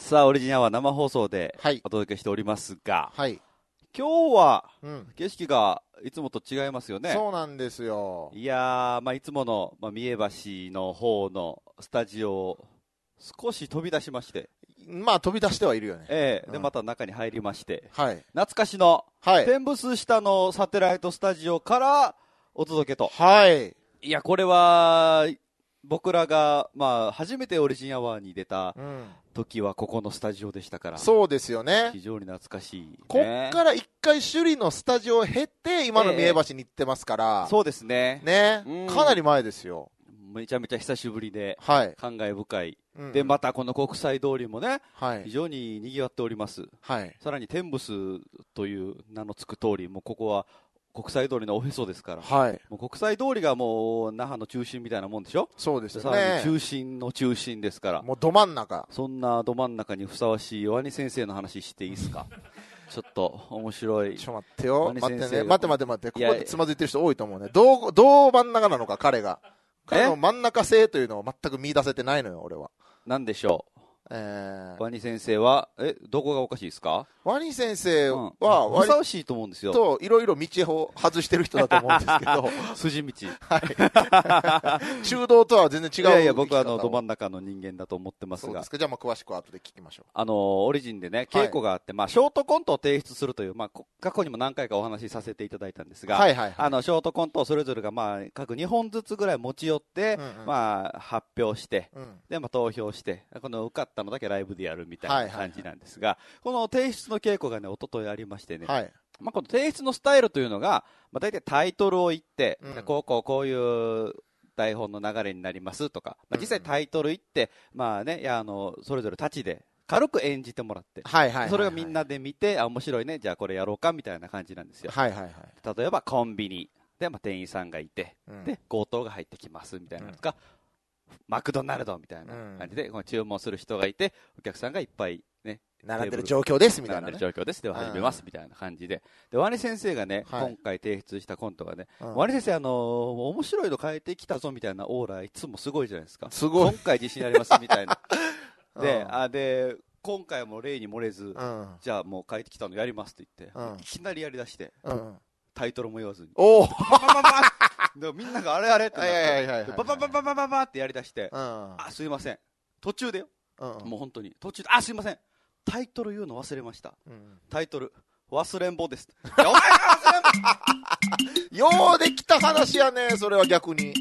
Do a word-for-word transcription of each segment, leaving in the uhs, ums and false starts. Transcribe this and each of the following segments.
さあオリジンアワー生放送ではいお届けしておりますが、 はい、 今日はうん景色がいつもと違いますよね。 そうなんですよ。 いやー、まあ、いつもの、まあ、三重橋の方のスタジオを少し飛び出しまして、 まあ飛び出してはいるよね。 ええ、 うんでまた中に入りまして、 はい、 懐かしのはい、 天ブス下のサテライトスタジオからお届けと。 はい、 いや、これは僕らが、まあ、初めてオリジンアワーに出たうん時はここのスタジオでしたから、 そうですよね。 非常に懐かしい、ね、 こっから一回首里のスタジオを経て今の三重橋に行ってますから、 ええ、そうですね、 ね、 うん、 かなり前ですよ。 めちゃめちゃ久しぶりで、 はい、 感慨深い、 うん、 でまたこの国際通りもね、 はい、 非常に賑わっております。 はい、 さらに天ブスという名の付く通り、もうここは国際通りのおへそですから、 はい、 もう国際通りがもう那覇の中心みたいなもんでしょ。 そうですよさらにね。 中心の中心ですから、 もうど真ん中。 そんなど真ん中にふさわしいワニ先生の話していいですか？ちょっと面白い。 ちょっと待ってよ、 ワニ先生待ってね、待って待って待って、こいやこでつまずいてる人多いと思うね。どう、どう真ん中なのか、彼が。彼の真ん中性というのを全く見出せてないのよ、俺は。 なんでしょえう、ワニ先生は、え、どこがおかしいですか？ ー、ワニ先生うん、 は割ふさわしいと思うんですよ。 といろいろ道を外してる人だと思うんですけど筋道。 はい、中道とは全然違う。 いやいや、僕はあのど真ん中の人間だと思ってますが。 そうですか。じゃあまあ詳しくは後で聞きましょう。 あのオリジンでね、稽古があって、はい、まあ、ショートコントを提出するという、まあ、過去にも何回かお話しさせていただいたんですが、 はいはいはい、 あのショートコントをそれぞれが、まあ、各にほんずつぐらい持ち寄って、うんうん、まあ、発表して、うん、でまあ、投票して、この受かったのだけライブでやるみたいな感じなんですが、はいはいはい、この提出の稽古がね、一昨日ありましてね、はい、まあ、この提出のスタイルというのが、まあ、大体タイトルを言って、うん、こうこうこういう台本の流れになりますとか、まあ、実際タイトル言って、まあね、いやあのそれぞれ立ちで軽く演じてもらって、はいはいはいはい、それをみんなで見て、あ、面白いね、じゃあこれやろうかみたいな感じなんですよ。はいはいはい、例えばコンビニで、まあ、店員さんがいて、うん、で強盗が入ってきますみたいなのとか、うん、マクドナルドみたいな感じで、うん、注文する人がいて、お客さんがいっぱいね、 並んでる状況ですみたいな、ね、 並んでる状況ですでは始めますみたいな感じで、でワニ先生がね、はい、今回提出したコントがね、うん、ワニ先生、あのー、面白いの変えてきたぞみたいなオーラいつもすごいじゃないですか。すごい、今回自信ありますみたいなで、うん、あで今回も例に漏れず、うん、じゃあもう変えてきたのやりますって言って、うん、いきなりやりだして、うん、タイトルも言わずに、おーみんながあれあれってなってバババババババってやりだして、うん、あ、すいません、途中でよ、うん、もう本当に途中で、あ、すいません、タイトル言うの忘れました、うん、タイトル忘れんぼですお前が忘れんぼようできた話やね、それは逆に。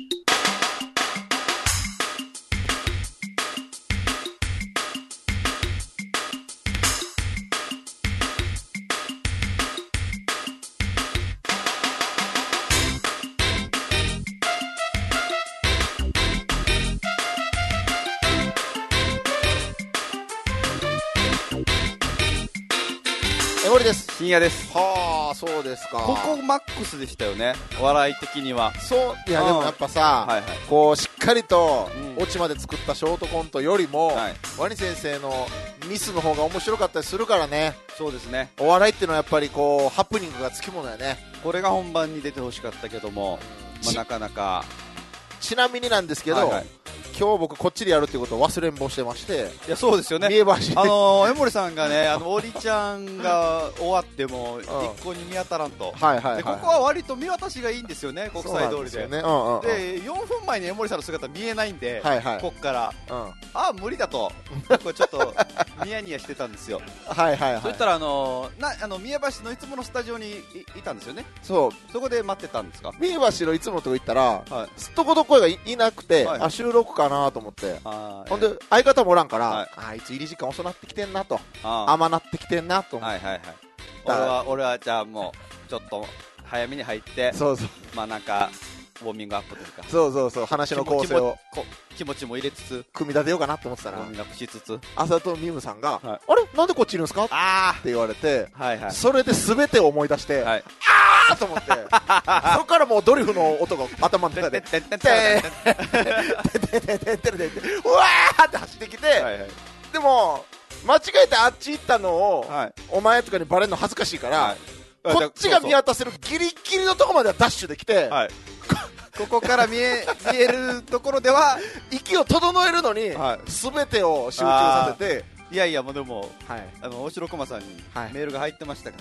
森です。 深夜です。 はあ、そうですか。 ここマックスでしたよね、笑い的には。 そう、いやでもやっぱさ、はいはい、こうしっかりとオチまで作ったショートコントよりも、はい、ワニ先生のミスの方が面白かったりするからね。 そうですね。 お笑いっていうのはやっぱりこうハプニングがつきものやね。 これが本番に出てほしかったけども、まあ、なかなか。 ちなみになんですけど、はいはい、今日僕こっちでやるっていうことを忘れんぼしてまして。 いや、そうですよね。 三重橋、 あのー、江森さんがね、あのオリちゃんが終わっても一向に見当たらんと、はいはいはい、でここは割と見渡しがいいんですよね、国際通り で, で, ね、うんうん、でよんふんまえに江森さんの姿見えないんで、はいはい、こっから、うん、ああ無理だとこれちょっとニヤニヤしてたんですよはいはい、はい、そしたら、あのー、なあの三重橋のいつものスタジオに い, いたんですよね。そう、そこで待ってたんですか。 三重橋のいつものとこ行ったら、はい、すっとこど声が い, いなくて、はい、あ収録かなと思って、あほんで相方もおらんから、はい、あ, あいつ入り時間遅なってきてんなと、甘なってきてんなと思って、はいはいはい、俺は俺はじゃあもうちょっと早めに入って、そうそう、まあなんかウォーミングアップというか、そうそうそう、話の構成を気持ちも入れつつ組み立てようかなと思ってたら、ウォーミングアップしつつ朝とミムさんが、はい、あれなんでこっちいるんですかあって言われて、はいはい、それで全てを思い出して、はい、あーと思ってそこからもうドリフの音が頭の中でてんてんてんてんてんてんてんてんてんうわーって走ってきて、はいはい、でも間違えてあっち行ったのを、はい、お前とかにバレるの恥ずかしいから、はい、こっちが見渡せるギリギリのとこまではダッシュできて、はい、ここから見 え, 見えるところでは息を整えるのに、はい、全てを集中させていやいや、もうでも、はい、あの大城駒さんにメールが入ってましたから、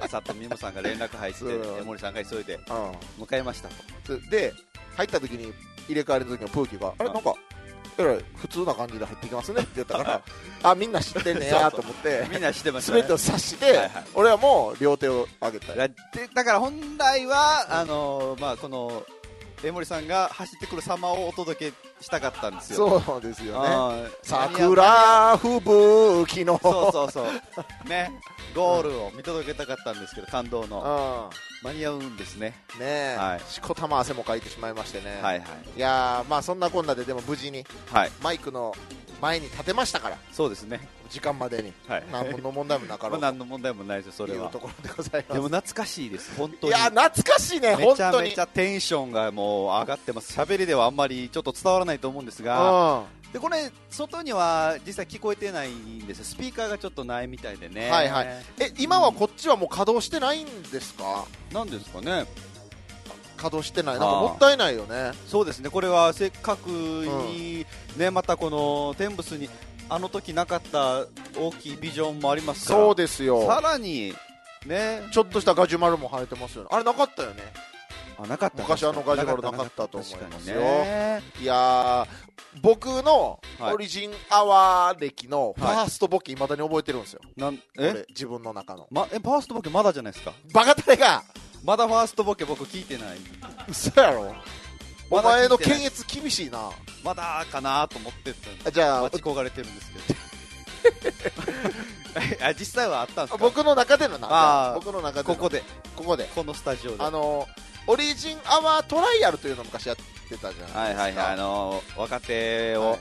佐藤美穂さんが連絡入って江森さんが急いで迎えましたと。 で入った時に入れ替わりの時のプーキーがあれなんかえらい普通な感じで入ってきますねって言ったからあみんな知ってんねやと思ってみんな知ってますね。 全てを察して、はいはい、俺はもう両手を上げた。 だから本来はあのー、まあこの江森さんが走ってくる様をお届けしたかったんですよ。 そうですよね。桜吹雪のそうそうそうね、ゴールを見届けたかったんですけど、感動の間に合うんですね。 ねえ、はい、しこたま汗もかいてしまいましてね。 はいはい。 いやまあそんなこんなででも無事にマイクの前に立てましたから。 そうですね。 時間までに、はい、何の問題もなかろう。 まあ、何の問題もないですよ、それは。 いうところでございます。 でも懐かしいです、本当に。 いや懐かしいね、本当に。 めちゃめちゃテンションがもう上がってます。喋りではあんまりちょっと伝わらないと思うんですが、でこれ外には実際聞こえてないんですよ。スピーカーがちょっとないみたいでね。 はいはい。え今はこっちはもう稼働してないんですか？ なんですかね。 稼働してない。なんかもったいないよね。 そうですね。これはせっかくに、うん、ねまたこのテンブスにあの時なかった大きいビジョンもありますから。 そうですよ。 さらにねちょっとしたガジュマルも生えてますよね。あれなかったよね。 あなかった。 昔あのガジュマルなかったと思いますよ。ね、いや僕のオリジンアワー歴のファーストボケ未だに覚えてるんですよ。 なんえ自分の中の、 ま、えファーストボケまだじゃないですか。 バカタレがまだファーストボケ僕聞いてない。 嘘やろ。お前の検閲厳しいな。 まだかなと思ってた。 じゃあ待ち焦がれてるんですけどあ実際はあったんですか。 僕の中でのな。僕の中でここでここでこのスタジオであのオリジンアワートライアルというのを昔やってたじゃないですか。 はいはいはい。あの若手を、はい、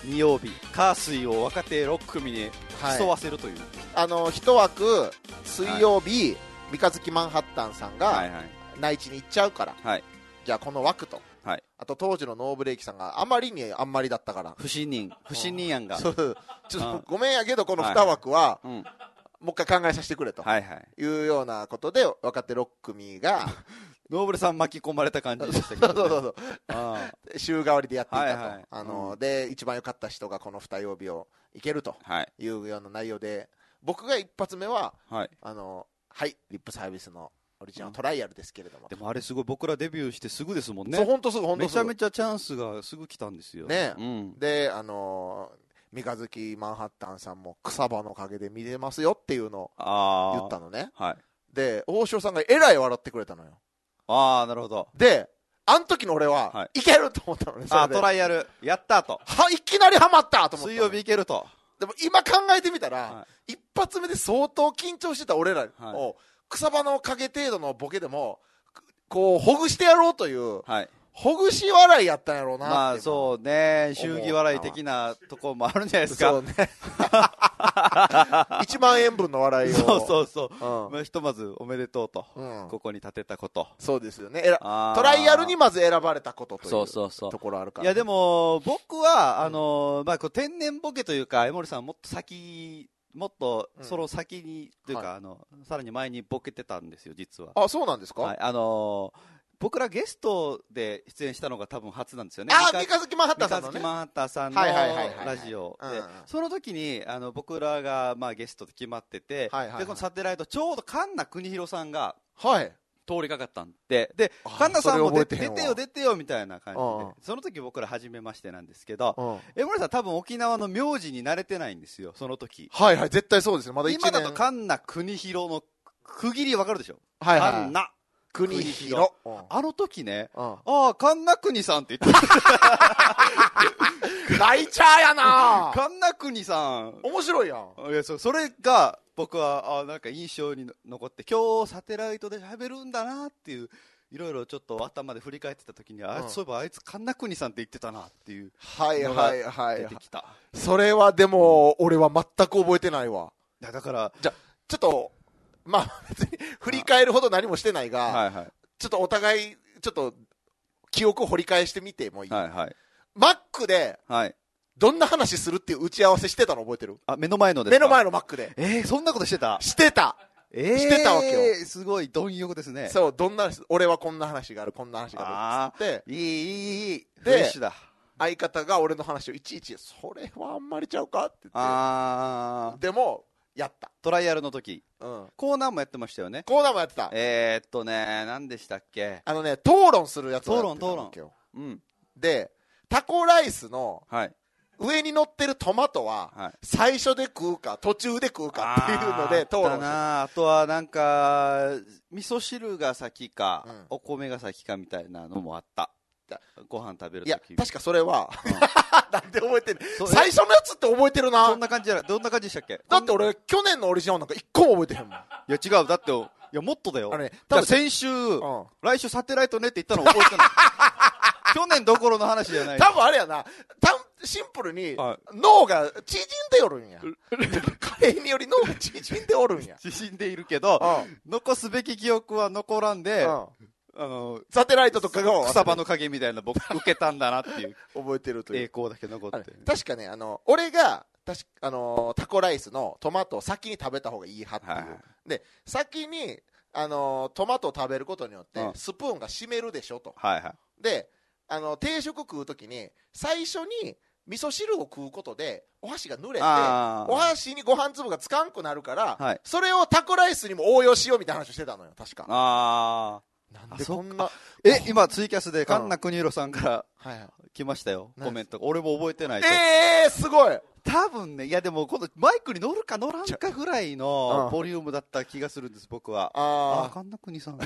に曜日火水を若手ろっ組に競わせるという、はい、 あの一枠水曜日、はい、三日月マンハッタンさんが、はいはい、内地に行っちゃうから、はい、じゃあこの枠と、はい、あと当時のノーブレーキさんがあまりにあんまりだったから不信任不信任案がちょっとごめんやけどこのに枠は、はいはい、うん、もう一回考えさせてくれと、はいはい、いうようなことで若手ろっ組がノーブルさん巻き込まれた感じでしたけど、ね、 そうそうそうあ週替わりでやっていたと、はいはい、あの、うん、で一番良かった人がこのに曜日をいけるというような内容で、僕が一発目は、はい、あのはいリップサービスのオリジナルトライアルですけれども、 でもあれすごい僕らデビューしてすぐですもんね。 そう本当すぐ本当すぐめちゃめちゃチャンスがすぐ来たんですよね、うん、であの三日月マンハッタンさんも草場の陰で見れますよっていうのを言ったのね、はい、で大城さんがえらい笑ってくれたのよ。 ああなるほど。 であの時の俺は、はい、いけると思ったのね。 あトライアルやったとはいきなりハマったと思った。 水曜日いけると。 でも今考えてみたら、はい、一発目で相当緊張してた俺らを、はい、草場の影程度のボケでもこうほぐしてやろうという、はい、ほぐし笑いやったんやろうなって。 まあそうね、祝儀笑い的なところもあるんじゃないですか。 そうねいちまんえんぶんの笑いをそうそうそう、うんまあ、ひとまずおめでとうと、うん、ここに立てたこと。 そうですよね。トライアルにまず選ばれたことというそうそうそうところあるから、 ね、いやでも僕はあのーまあ、こう天然ボケというか江森さんもっと先もっとその先に、うん、というか、はい、あのさらに前にボケてたんですよ実は。 あそうなんですか、 はい、あのー僕らゲストで出演したのが多分初なんですよね。 ああ、三日月マンハッタンさんのね。 三日月マンハッタンさんのラジオで、その時にあの僕らがまあゲストで決まってて、はいはいはい、でこのサテライトちょうど神奈国広さんが通りかかったんで、で神奈さんも出て出てよ出てよみたいな感じで、その時僕ら初めましてなんですけど、江森さん多分沖縄の名字に慣れてないんですよその時。 はいはい絶対そうですよ。まだいちねん。 今だと神奈国広の区切りわかるでしょ。 はいはい。 神奈国広、 あの時ね、うん、ああ神奈国さんって言ってライチャーやな神奈国さん面白いやん。 いや そ, それが僕はあなんか印象に残って、今日サテライトで喋るんだなっていう、いろいろちょっと頭で振り返ってた時に、あ、うん、そういえばあいつ神奈国さんって言ってたなっていうのが出てきた。はいはいはい、はい、 それはでも、うん、俺は全く覚えてないわ。 だからじゃちょっとまあ別に振り返るほど何もしてないが、はいはい、ちょっとお互いちょっと記憶を掘り返してみてもいい、はいはい、マックでどんな話するっていう打ち合わせしてたの覚えてる？ あ目の前のですか？ 目の前のマックで。 えー、そんなことしてた？ してた、えー、してたわけよ。 すごい貪欲ですね。 そうどんな俺はこんな話があるこんな話があるっつって。 いいいいいいフレッシュだ。 相方が俺の話をいちいちそれはあんまりちゃうかって言ってあでもやったトライアルの時、 うん、 コーナーもやってましたよね。 コーナーもやってた。 えー、っとね何でしたっけ、 あのね討論するやつをやってたわけよ。 討論討論、うん、 でタコライスの、 はい、 上に乗ってるトマトは最初で食うか途中で食うかっていうので討論してた。 あとはなんか味噌汁が先か、うん、お米が先かみたいなのもあった。ご飯食べるとき。 いや確かそれは、うん、なんで覚えてんねん。最初のやつって覚えてるな。 そんな感じじゃない。どんな感じでしたっけ。 だって俺去年のオリジナルなんか一個も覚えてへんもん。いや違う、だっていやもっとだよ。 あれ、ね、 多分先週、うん、来週サテライトねって言ったの覚えてない去年どころの話じゃない。 多分あれやな、シンプルに脳が縮んでおるんや。加齢により脳が縮んでおるんや。 縮んでいるけど、うん、残すべき記憶は残らんで、うん、あのサテライトとかが草場の影みたいな僕受けたんだなっていう覚えてるという栄光だけ残って。 確かね、あの俺が確か、あのー、タコライスのトマトを先に食べた方がいい派っていう、はいはい、で先に、あのー、トマトを食べることによって、うん、スプーンが締めるでしょと、 はいはい、 であの定食食うときに最初に味噌汁を食うことでお箸が濡れてお箸にご飯粒がつかんくなるから、はい、それをタコライスにも応用しようみたいな話をしてたのよ確か。 あなんでこんなえ今ツイキャスで神奈国弘さんから来ましたよ、コメント。俺も覚えてないと。 えーすごい。 多分ね、いやでも今度マイクに乗るか乗らんかぐらいのボリュームだった気がするんです僕は。ああ神奈国さんい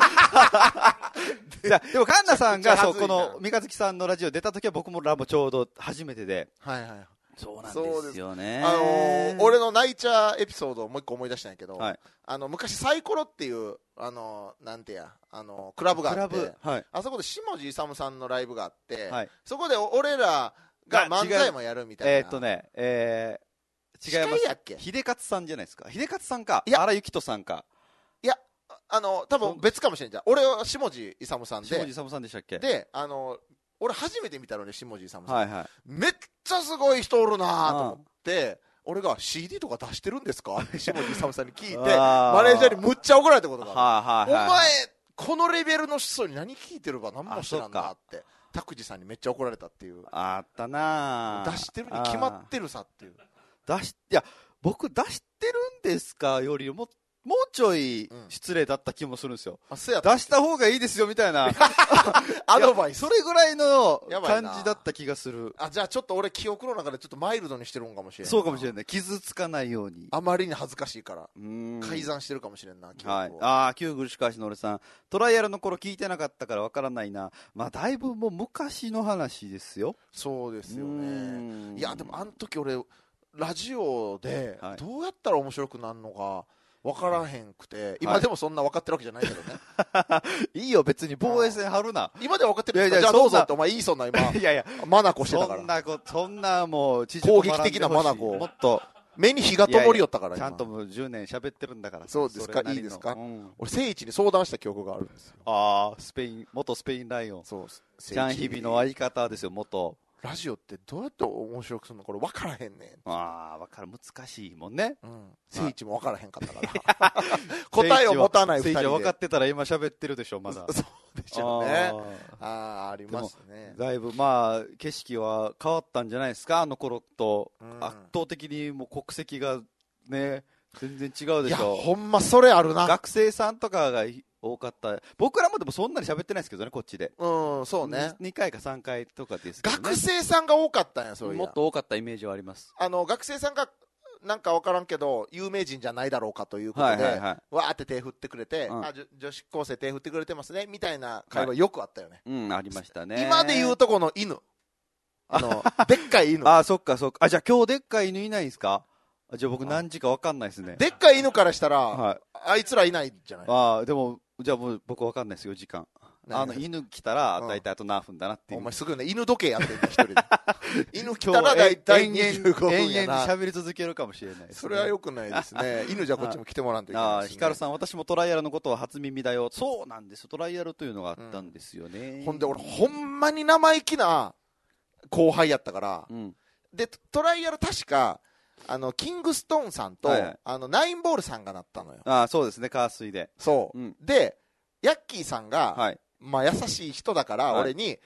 やでも神奈さんがそうこの三日月さんのラジオ出た時は僕もラボちょうど初めてで、 はいはい、 そうなんですよね。 あのー、俺のナイチャーエピソードをもう一個思い出したんやけど、はい、あの昔サイコロっていう、あのー、なんてや、あのー、クラブがあって、はい、あそこで下地勇さんのライブがあって、はい、そこで俺らが漫才もやるみたいな。 えー、っとね、えー、違います。 やっけ秀勝さんじゃないですか。秀勝さんか荒幸人さんか。 いやあの多分別かもしれんじゃん。俺は下地勇さんで下地勇さんでしたっけ。 であの俺初めて見たのね下地勇さん、 はいはい、 めっちゃすごい人おるなと思って俺が シーディー とか出してるんですかって下地勇さんに聞いてマネージャーにむっちゃ怒られたことがある。お前このレベルの人に何聞いてるか何も知らんなって拓司さんにめっちゃ怒られたっていう。 あったな。 出してるに決まってるさっていう。 出しいや僕出してるんですかよりももうちょい失礼だった気もするんですよ、うん、出した方がいいですよみたいなアドバイス。 それぐらいの感じだった気がする。 あじゃあちょっと俺記憶の中でちょっとマイルドにしてるんかもしれない。 そうかもしれない。傷つかないようにあまりに恥ずかしいから改ざんしてるかもしれんな記憶を、はい、 ああ旧漆川市の俺さんトライアルの頃聞いてなかったからわからないな。まあだいぶもう昔の話ですよ。 そうですよね。いやでもあの時俺ラジオでどうやったら面白くなるのか分からへんくて、今でもそんな分かってるわけじゃないけどね、 はい、いいよ別に防衛線張るな。 今では分かってるんですか。じゃあどうぞってお前言いそうな今いやいやマナコしてたから。 そんなこそんなもう攻撃的なマナコもっと目に火が灯りよったから。 ちゃんともうじゅうねん喋ってるんだから。 そうですか。いいですか、うん、俺聖一に相談した記憶があるんですよ。 ああスペイン元スペインライオン。 そうチャンヒビの相方ですよ元。 ラジオってどうやって面白くするのこれ分からへんねん。 ああ分かる難しいもんね。 聖一、うん、も分からへんかったから答えを持たないふたりで。聖一分かってたら今喋ってるでしょまだ。 そうでしょうね。ああありますね。 だいぶまあ景色は変わったんじゃないですかあの頃と、うん、圧倒的にもう国籍がね全然違うでしょ。 いやほんまそれあるな。 学生さんとかが多かった。僕らもでもそんなに喋ってないですけどねこっちで。 うんそうね 2, にかいかさんかいとかですけど、ね、 学生さんが多かったんや。そういうもっと多かったイメージはあります。 あの学生さんがなんか分からんけど有名人じゃないだろうかということで、はいはいはい、わーって手振ってくれて、うん、あ女子高生手振ってくれてますねみたいな会話よくあったよね、 はい、うんありましたね。 今で言うとこの犬あのでっかい犬あそっかそっか。あじゃあ今日でっかい犬いないんですか。じゃあ僕何時か分かんないですね。 でっかい犬からしたら、はい、あいつらいないじゃない。 あでもじゃあもう僕分かんないですよ時間。あの犬来たら大体あと何分だなっていう、 うん、お前すぐね犬時計やってるんだ一人で犬来たら大体にじゅうごふんやな。 延々に喋り続けるかもしれないです、ね、 それはよくないですね犬じゃこっちも来てもらわんといけないですね。 ヒカルさん私もトライアルのことは初耳だよ。そうなんですトライアルというのがあったんですよね、 うん、ほんで俺ほんまに生意気な後輩やったから、うん、でトライアル確かあのキングストーンさんと、はいはい、あのナインボールさんがなったのよ。 あそうですねカースイでそう、 うん、でヤッキーさんが、はいまあ、優しい人だから俺に、はい、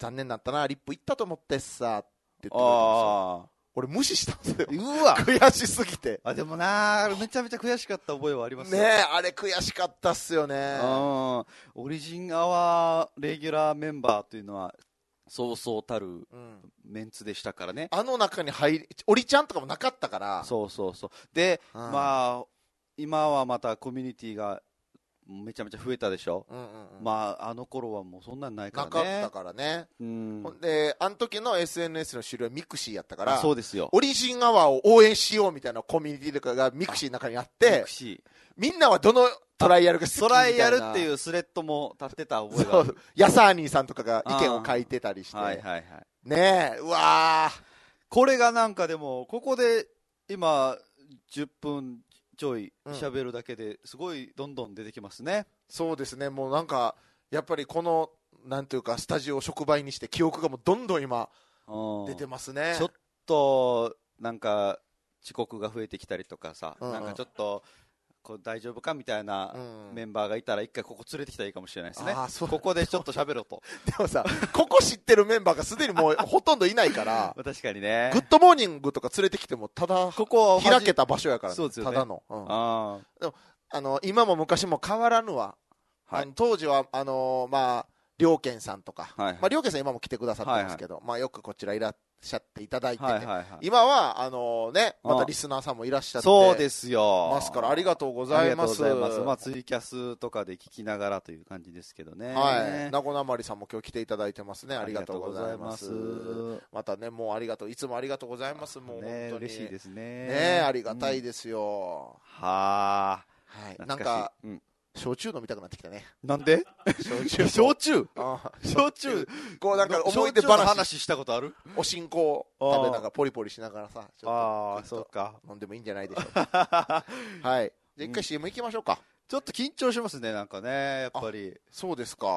残念だったな、リップ行ったと思ってさって言ってくれたんですよ。俺無視したんですよ。 うわ悔しすぎて。 あ、でもなめちゃめちゃ悔しかった覚えはありますね。ねえ、あれ悔しかったっすよね。 うん。オリジンアワーレギュラーメンバーというのはそうそうたるメンツでしたからね、 うん、あの中に入りオリちゃんとかもなかったから。 そうそうそう。で、うん、まあ今はまたコミュニティがめちゃめちゃ増えたでしょ、うんうんうん、まああの頃はもうそんなんないからね。 なかったからね、 うん、 であの時の エスエヌエス の主流はミクシーやったから、 そうですよ、 オリジンアワーを応援しようみたいなコミュニティとかがミクシーの中にあって、ミクシーみんなはどのトライアルが好きみたいな、 トライアルっていうスレッドも立ってた覚えがある。 ヤサーニーさんとかが意見を書いてたりして、はいはいはい、ねえ、うわー、 これがなんかでもここで今じゅっぷんちょい喋るだけですごいどんどん出てきますね、うん、 そうですね。もうなんかやっぱりこのなんていうかスタジオを触媒にして記憶がもうどんどん今出てますね。 ちょっとなんか遅刻が増えてきたりとかさ、うんうん、なんかちょっとこう大丈夫かみたいなメンバーがいたら一回ここ連れてきたらいいかもしれないですね、うん、ここでちょっと喋ろうと。 でもさ、ここ知ってるメンバーがすでにもうほとんどいないから確かにね、 グッドモーニングとか連れてきてもただここ開けた場所やから、ね、 そうですよね、 ただの、うん、 あでもあの今も昔も変わらぬは、はい、あの当時はあのー、まあ良健さんとか、はいはい、まあ、良健さん今も来てくださってますけど、はいはい、まあ、よくこちらいらっしゃっていただいてて、はいはいはい、今はあのー、ね、またリスナーさんもいらっしゃってそうですよますから、ありがとうございます。ありがとうございます。 まあ、ツイキャスとかで聞きながらという感じですけどね。 はい、名古なまりさんも今日来ていただいてますね。ありがとうございます。またね、もうありがとう、いつもありがとうございます。もう本当に、ね、 嬉しいですね。 ね、ありがたいですよ。 うん、はあ、 はい、なんか、うん、焼酎飲みたくなってきたね。 なんで焼酎焼酎あ焼酎こうなんか思い出話話したことある？ おしんこを食べながらポリポリしながらさ、 ちょっとああそうか、 飲んでもいいんじゃないでしょうか。はい。じゃあ一回 シーエム 行きましょうか。 ちょっと緊張しますね、なんかね、やっぱり。 そうですか。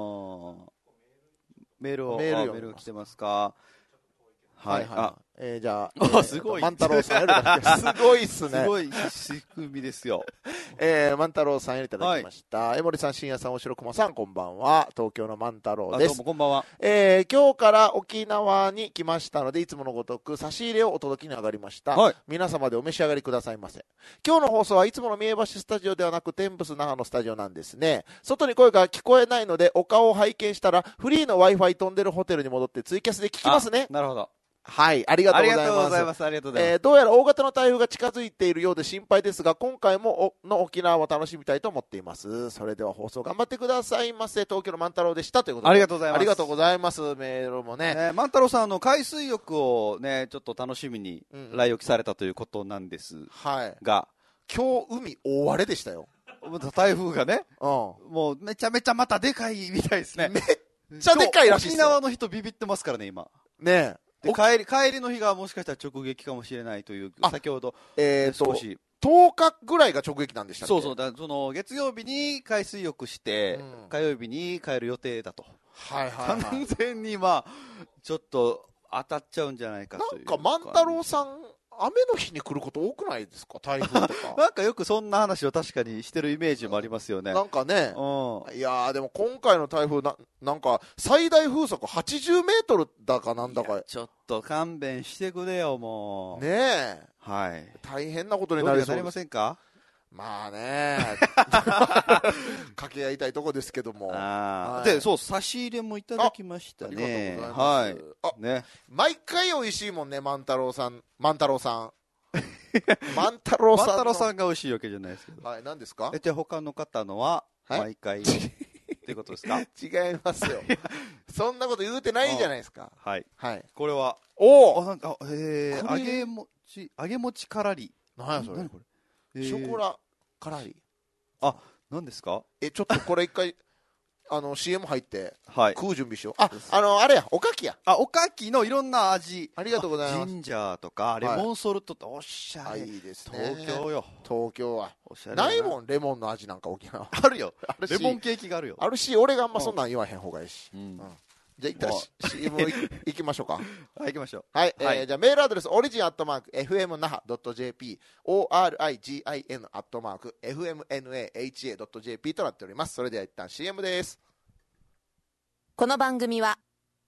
メールをメールが来てますか。 はいはい、あ、えー、じゃあ、えー、 すごい万太郎さんよりすごいっすね。 すごい仕組みですよ。 えー、万太郎さんよりいただきました。はい、江森さん、深夜さん、おしろくまさん、こんばんは。東京の万太郎です。 どうもこんばんは。 えー、今日から沖縄に来ましたので、いつものごとく差し入れをお届けに上がりました。はい、皆様でお召し上がりくださいませ。今日の放送はいつもの三重橋スタジオではなく、天ブス那覇のスタジオなんですね。外に声が聞こえないので、お顔を拝見したら、フリーの Wi-Fi 飛んでるホテルに戻ってツイキャスで聞きますね。 なるほど。 はい、ありがとうございます。 ありがとうございます。 えー、どうやら大型の台風が近づいているようで心配ですが、今回もおの沖縄を楽しみたいと思っています。それでは放送頑張ってくださいませ。東京の万太郎でしたということで。 ありがとうございます。 ありがとうございます。メールもね。 ね、万太郎さん、あの海水浴をね、ちょっと楽しみに来浴されたということなんですが、 うん、今日海大荒れでしたよ。 台風がね、 うん、 もうめちゃめちゃまたでかいみたいですね。 めっちゃでかいらしいですよ。 沖縄の人ビビってますからね、今。 ねえ。 で帰り、帰りの日がもしかしたら直撃かもしれないという、先ほど、 えー、少しとおかぐらいが直撃なんでしたっけ。 そうそう、だその月曜日に海水浴して、うん、火曜日に帰る予定だと、 はいはいはい、 完全にまあちょっと当たっちゃうんじゃないかという。 なんか万太郎さん雨の日に来ること多くないですか、台風とか。 なんかよくそんな話を確かにしてるイメージもありますよね。 なんかね、 うん、 いやーでも今回の台風な、なんか最大風速はちじゅうメートルだかなんだか。 ちょっと勘弁してくれよ、もう。ねえ。 はい。 大変なことになりそうです。 どうにかなりませんか。 まあね掛け合いたいとこですけども。 あ、はい、で、そう、差し入れもいただきましたね。 ありがとうございます。はい。あ、ね。毎回美味しいもんね、万太郎さん。万太郎さん。万太郎さん。 万太郎さんが美味しいわけじゃないですけど。 はい、何ですか。 え、じゃあ他の方のは、毎回、はい、ってことですか。 違いますよ。そんなこと言うてないじゃないですか。 はい。 はい。 これは、 おお、なんか、えー、揚げ餅、揚げ餅からり。 何やそれ。何これ。ショコラからり。 あ、何ですか。 え、ちょっとこれ一回あの シーエム 入って、 はい、 食う準備しよう。あ、あのあれや、おかきや。 あ、おかきのいろんな味。 ありがとうございます。 ジンジャーとかレモンソルトと、おっしゃれ。 いいですね。 東京よ。 東京はおしゃれないもん、レモンの味なんか沖縄。 あるよ。レモンケーキがあるよ。 あるし、俺があんまそんなん言わへん方がいいし。 うんうん、 じゃあ一旦 シーエム いきましょうか。 はい、行きましょう。 はい、はい、えー、じゃあメールアドレス、オリジンアットマーク、エフエムナハドットジェーピー、オーアールアイジーアイエヌ アットマーク、エフエムエヌエーエイチエードットジェーピー となっております。それでは一旦 シーエム です。 この番組は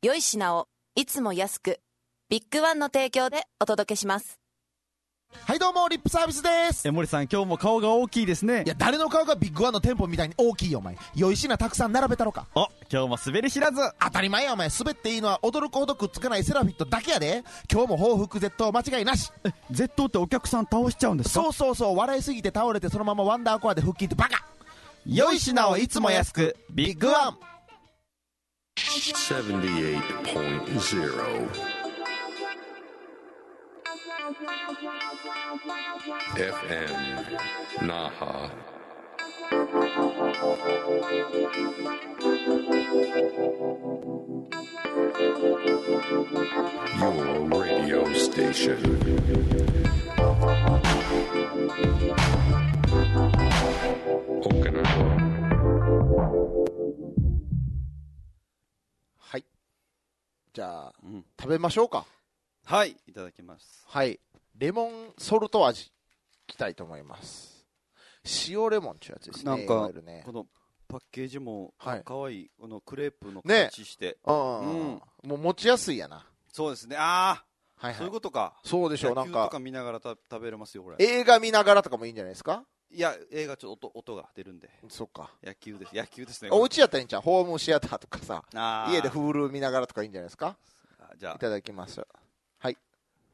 良い品をいつも安く、ビッグワンの提供でお届けします。 はいどうもリップサービスです。 え森さん今日も顔が大きいですね。 いや誰の顔がビッグワンの店舗みたいに大きいよお前。良い品たくさん並べたろか。 お今日も滑り知らず。 当たり前やお前。滑っていいのは驚くほどくっつかないセラフィットだけやで。今日も報復絶倒間違いなし。 え絶倒ってお客さん倒しちゃうんですか。 そうそうそう。笑いすぎて倒れてそのままワンダーコアで腹筋ってバカ。 良い品をいつも安くビッグワン。 セブンティーエイトポイントゼロエフエム Naha Your radio station Okinawa。 はい。じゃあ、うん、食べましょうか。 はい、いただきます。 はい、レモンソルト味いきたいと思います。塩レモンっていうやつですね。 なんか、ね、このパッケージもかわいい、このクレープの形して、ね、 うん、もう持ちやすいやな。 そうですね。ああ、はいはい、そういうことか。 そうでしょう。なんか野球とか見ながらた食べれますよこれ。 映画見ながらとかもいいんじゃないですか。 いや映画ちょっと 音, 音が出るんで。 そっか。 野球です野球ですね。 お家やったらいいんちゃう。ホームシアターとかさ、家でフール見ながらとかいいんじゃないですか。じゃあいただきます。はい。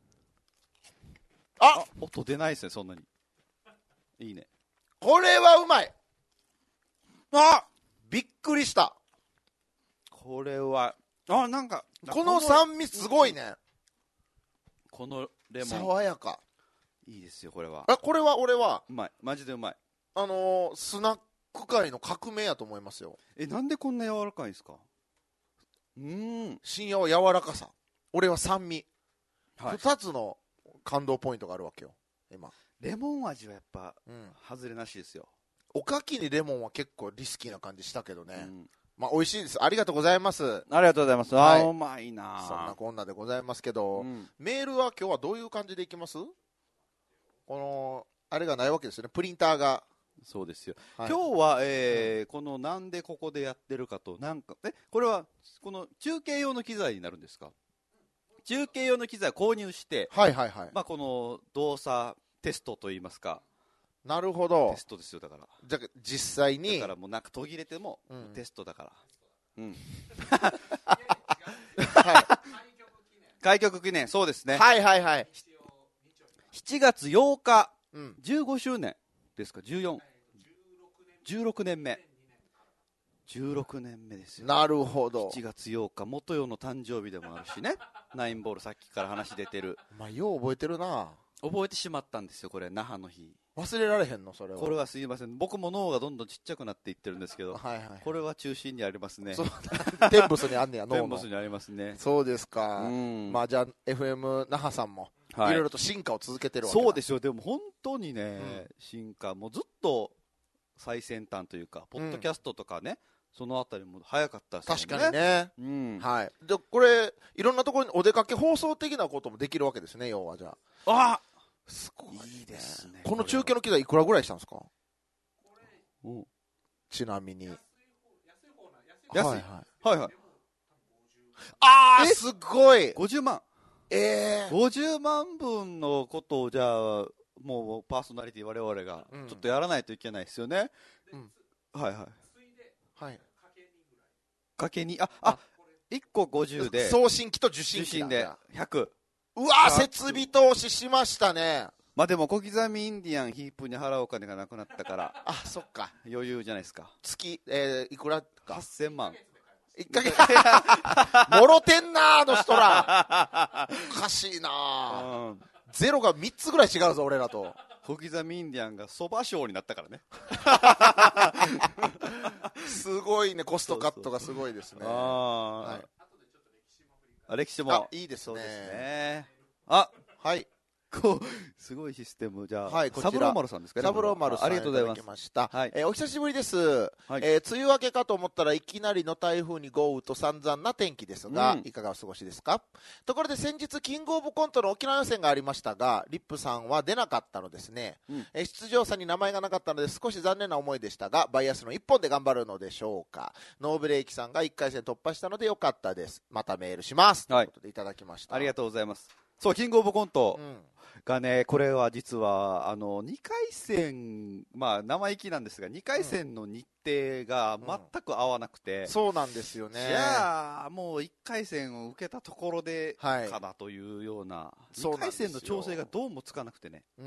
あ、 音出ないですねそんなに。いいね。 これはうまい。あ、びっくりした。 これはあなんかこの酸味すごいね。 このレモン爽やか。 いいですよこれは。 あ、これは俺はうまい。マジでうまい。 あのー、スナック界の革命やと思いますよ。 え、なんでこんな柔らかいんですか。うーん。 深夜は柔らかさ。俺は酸味。はい、ふたつの感動ポイントがあるわけよ今。 レモン味はやっぱ、うん、外れなしですよ。 おかきにレモンは結構リスキーな感じしたけどね、うん、まあ美味しいです。ありがとうございます。 ありがとうございます、はい、あうまいな。 そんなこんなでございますけど、うん、メールは今日はどういう感じでいきます。このあれがないわけですよね、プリンターが。 そうですよ、はい、今日は、えーうん、このなんでここでやってるかと、なんかえこれはこの中継用の機材になるんですか。中継用の機材を購入して、 はいはいはい、 まあ、この動作テストといいますか。 なるほど。 テストですよ。だからじゃあ実際にだからもうなんか途切れても、うん、テストだから、うん、はい、開局記念。そうですね。 はいはいはい。 しちがつようか、うん、じゅうごしゅうねんですか。じゅうよん、じゅうろくねんめじゅうろくねんめですよ。 なるほど。 しちがつようか元代の誕生日でもあるしね。ナインボールさっきから話出てる。 まあよう覚えてるな。 覚えてしまったんですよこれ。那覇の日忘れられへんのそれは。 これはすいません、僕も脳がどんどんちっちゃくなっていってるんですけど、はいはい、これは中心にありますね。 テンブスにあんねや。脳のテンブスにありますね。 そうですか。まあじゃあ エフエム 那覇さんもいろいろと進化を続けてるわけだ。 そうですよ。でも本当にね、うん、進化もうずっと最先端というか、ポッドキャストとかね、うん、そのあたりも早かったですね。 確かにね、うん、はい。でこれいろんなところにお出かけ放送的なこともできるわけですね。要はじゃああすごい、ね、いいですね。この中継の機材いくらぐらいしたんですか。うん、ちなみに安い安い、はいはいはい、 あーすごい。 ごじゅうまん。 えー、 ごじゅうまんぶんのことをじゃあもうパーソナリティ我々がちょっとやらないといけないですよね、うん、はいはいはい。かけにああいっこごじゅうで送信機と受信機受信でひゃく。 うわ設備投資しましたね。 まあでも小刻みインディアンヒープに払うお金がなくなったからあそっか余裕じゃないですか。 月、えー、いくらかはっせんまん。 いっかげつもろてんなーの人らおかしいなー、うん、ゼロがみっつぐらい違うぞ俺らと。 小刻みインディアンがそば賞になったからねすごいね。コストカットがすごいですね。あ、 はい、あ歴史もいいですね。 そうですね。あはい構すごいシステム。じゃあ、 はい、こちら三郎丸さんですかね。 三郎丸さん、 ありがとうございます。 いただきました。 はい、 えー、お久しぶりです、 はい、 えー、梅雨明けかと思ったらいきなりの台風に豪雨と散々な天気ですが、うん、いかがお過ごしですか。ところで先日キングオブコントの沖縄予選がありましたが、リップさんは出なかったのですね、うん、えー、出場者に名前がなかったので少し残念な思いでしたが、バイアスの一本で頑張るのでしょうか。ノーブレーキさんがいっかい戦突破したのでよかったです。またメールします、はい、ということでいただきました。 ありがとうございます。そう、キングオブコントがね、これは実はあのにかい戦、まあ生意気なんですが、にかい戦の日程が全く合わなくて、 うんうん、そうなんですよね。 じゃあもういっかい戦を受けたところでかなというような、はい、にかい戦の調整がどうもつかなくてね、うん、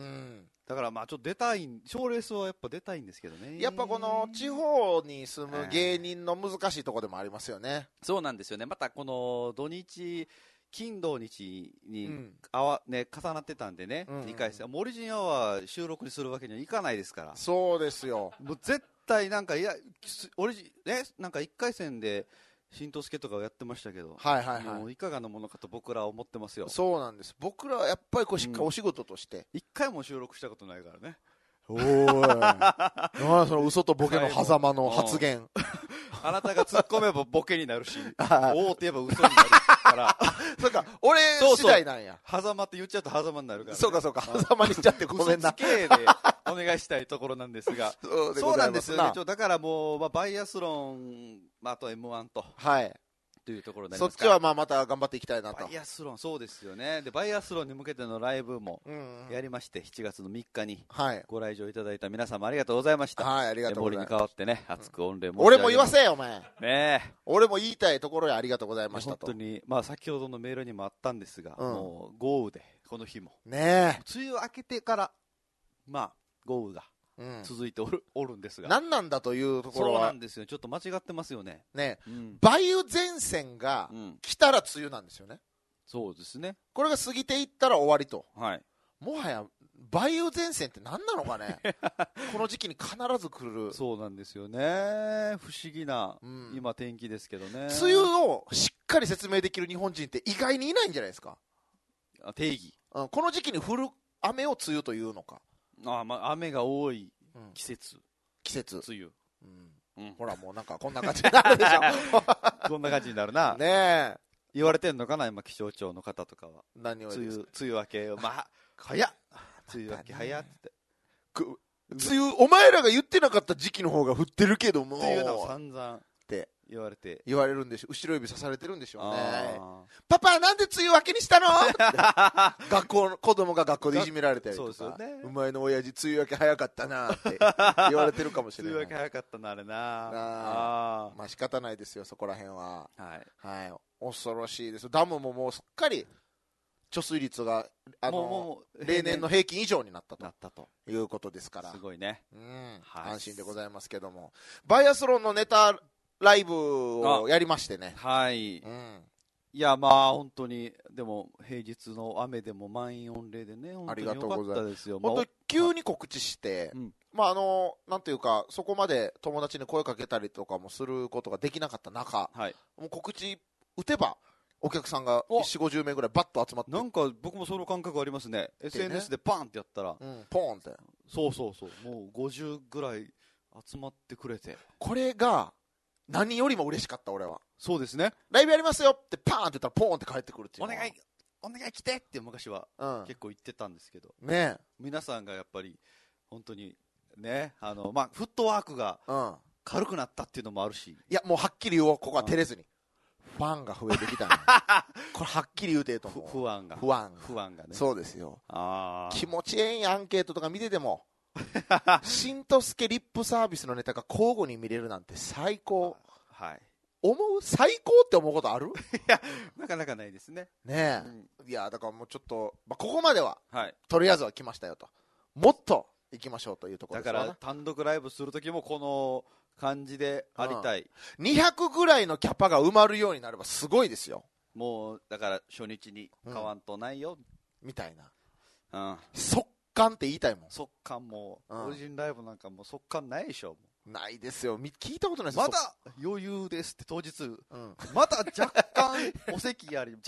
だからまあちょっと出たい、賞レースはやっぱ出たいんですけどね。 やっぱこの地方に住む芸人の難しいところでもありますよね。 そうなんですよね。またこの土日金土日にあわ、ね、重なってたんでね、うんうん、にかい戦、オリジンアワー収録にするわけにはいかないですから。 そうですよ。 もう絶対なんか、いや、オリジ、ね、なんかいっかい戦で、新藤助とかをやってましたけど、 はいはいはい、 もういかがなものかと僕らは思ってますよ。 そうなんです。僕らはやっぱりこうしっかりお仕事として。 いっかいも収録したことないからね。 おーい。なんその嘘とボケの狭間の発言。 あなたが突っ込めばボケになるし、おーって言えば嘘になるから。 そうか、俺次第なんや。 狭間って言っちゃうと狭間になるから、ね。 そうかそうか、狭間にしちゃってごめんな。 嘘つけでお願いしたいところなんですが。そう, そうなんですよね。だからもう、まあ、バイアスロン、まあ、あと エムワン と。はい。というところになりますか。 そっちはまあまた頑張っていきたいなと。 バイアスロン、そうですよね。で、バイアスロンに向けてのライブもやりまして、うんうん、しちがつのみっかにご来場いただいた皆様ありがとうございました。 はい、ありがとうございます。 森に代わってね、熱く御礼申し上げます。 俺も言わせよ、お前。 ねえ。 俺も言いたいところでありがとうございましたと。 本当に、まあ先ほどのメールにもあったんですが、うん、もう豪雨で、この日も。 ねえ。梅雨明けてから、まあ、豪雨が。うん、続いてお る, おるんですが、 何なんだというところは、 そうなんですよ、ちょっと間違ってますよね。 ね、うん、梅雨前線が来たら梅雨なんですよね。 そうですね。 これが過ぎていったら終わりと。 はい。 もはや梅雨前線って何なのかね。この時期に必ず来る。 そうなんですよね。不思議な、うん、今天気ですけどね。 梅雨をしっかり説明できる日本人って意外にいないんじゃないですか。 定義。 うん、この時期に降る雨を梅雨というのか。 あ、まあ、雨が多い季節、うん、 季節梅雨、 うんうん、ほらもうなんかこんな感じになるでしょ。 こんな感じになるな。 ねえ、 言われてんのかな今気象庁の方とかは。 何を梅雨、梅雨明けまあ早っ、梅雨明け早っって梅雨、お前らが言ってなかった時期の方が降ってるけどもっていうのを散々って言われて言われるんでしょ。後ろ指刺されてるんでしょうね。パパなんで梅雨明けにしたの学校の子供が学校でいじめられたりとか、そうですよね、お前の親父梅雨明け早かったなって言われてるかもしれない。 梅雨明け早かったなあれなああ、まあ仕方ないですよ、そこら辺は。はい、はい、恐ろしいです。ダムももうすっかり貯水率があのもうもう例年の平均以上になったと、なったということですから、すごいね、 うん、はい、安心でございますけども、バイアスロンのネタライブをやりましてね。 はい、うん、いやまあ本当にでも平日の雨でも満員御礼でね、本当に良かったですよ。 本当に急に告知して、うん、まああのなんていうかそこまで友達に声かけたりとかもすることができなかった中、はい、もう告知打てばお客さんがよんじゅう、ごじゅうめいぐらいバッと集まって、 なんか僕もその感覚ありますね。 エスエヌエス でパンってやったら、 うん、ポーンって、 そうそうそう、もうごじゅうぐらい集まってくれて、 これが何よりも嬉しかった。俺はそうですね、 ライブやりますよってパーンって言ったらポーンって帰ってくるっていう、 お願いお願い来てって昔は結構言ってたんですけど、 うん、ね、 皆さんがやっぱり本当にね、あの、まあ、フットワークが軽くなったっていうのもあるし、うん、いやもうはっきり言おう、ここは照れずに、ファンが増えてきたねこれはっきり言うてると思う。 不安が不安不安がね、 そうですよ。あ、気持ちええアンケートとか見てても新とすけリップサービスのネタが交互に見れるなんて最高。はい、思う最高って思うことある？いやなかなかないですね。 ねえ、うん、いやだからもうちょっと、まあ、ここまでは、はい、とりあえずは来ましたよと、もっと行きましょうというところです。 だから単独ライブするときもこの感じでありたい、 うん、にひゃくぐらいのキャパが埋まるようになればすごいですよ。 もうだから初日に買わんとないよ、 うん、みたいな、 うん、 速乾って言いたいもん。 速乾も、うん、オリジンライブなんかもう速乾ないでしょ。 ないですよ、聞いたことないです。 まだ余裕ですって当日、うん、まだ若干お席あり若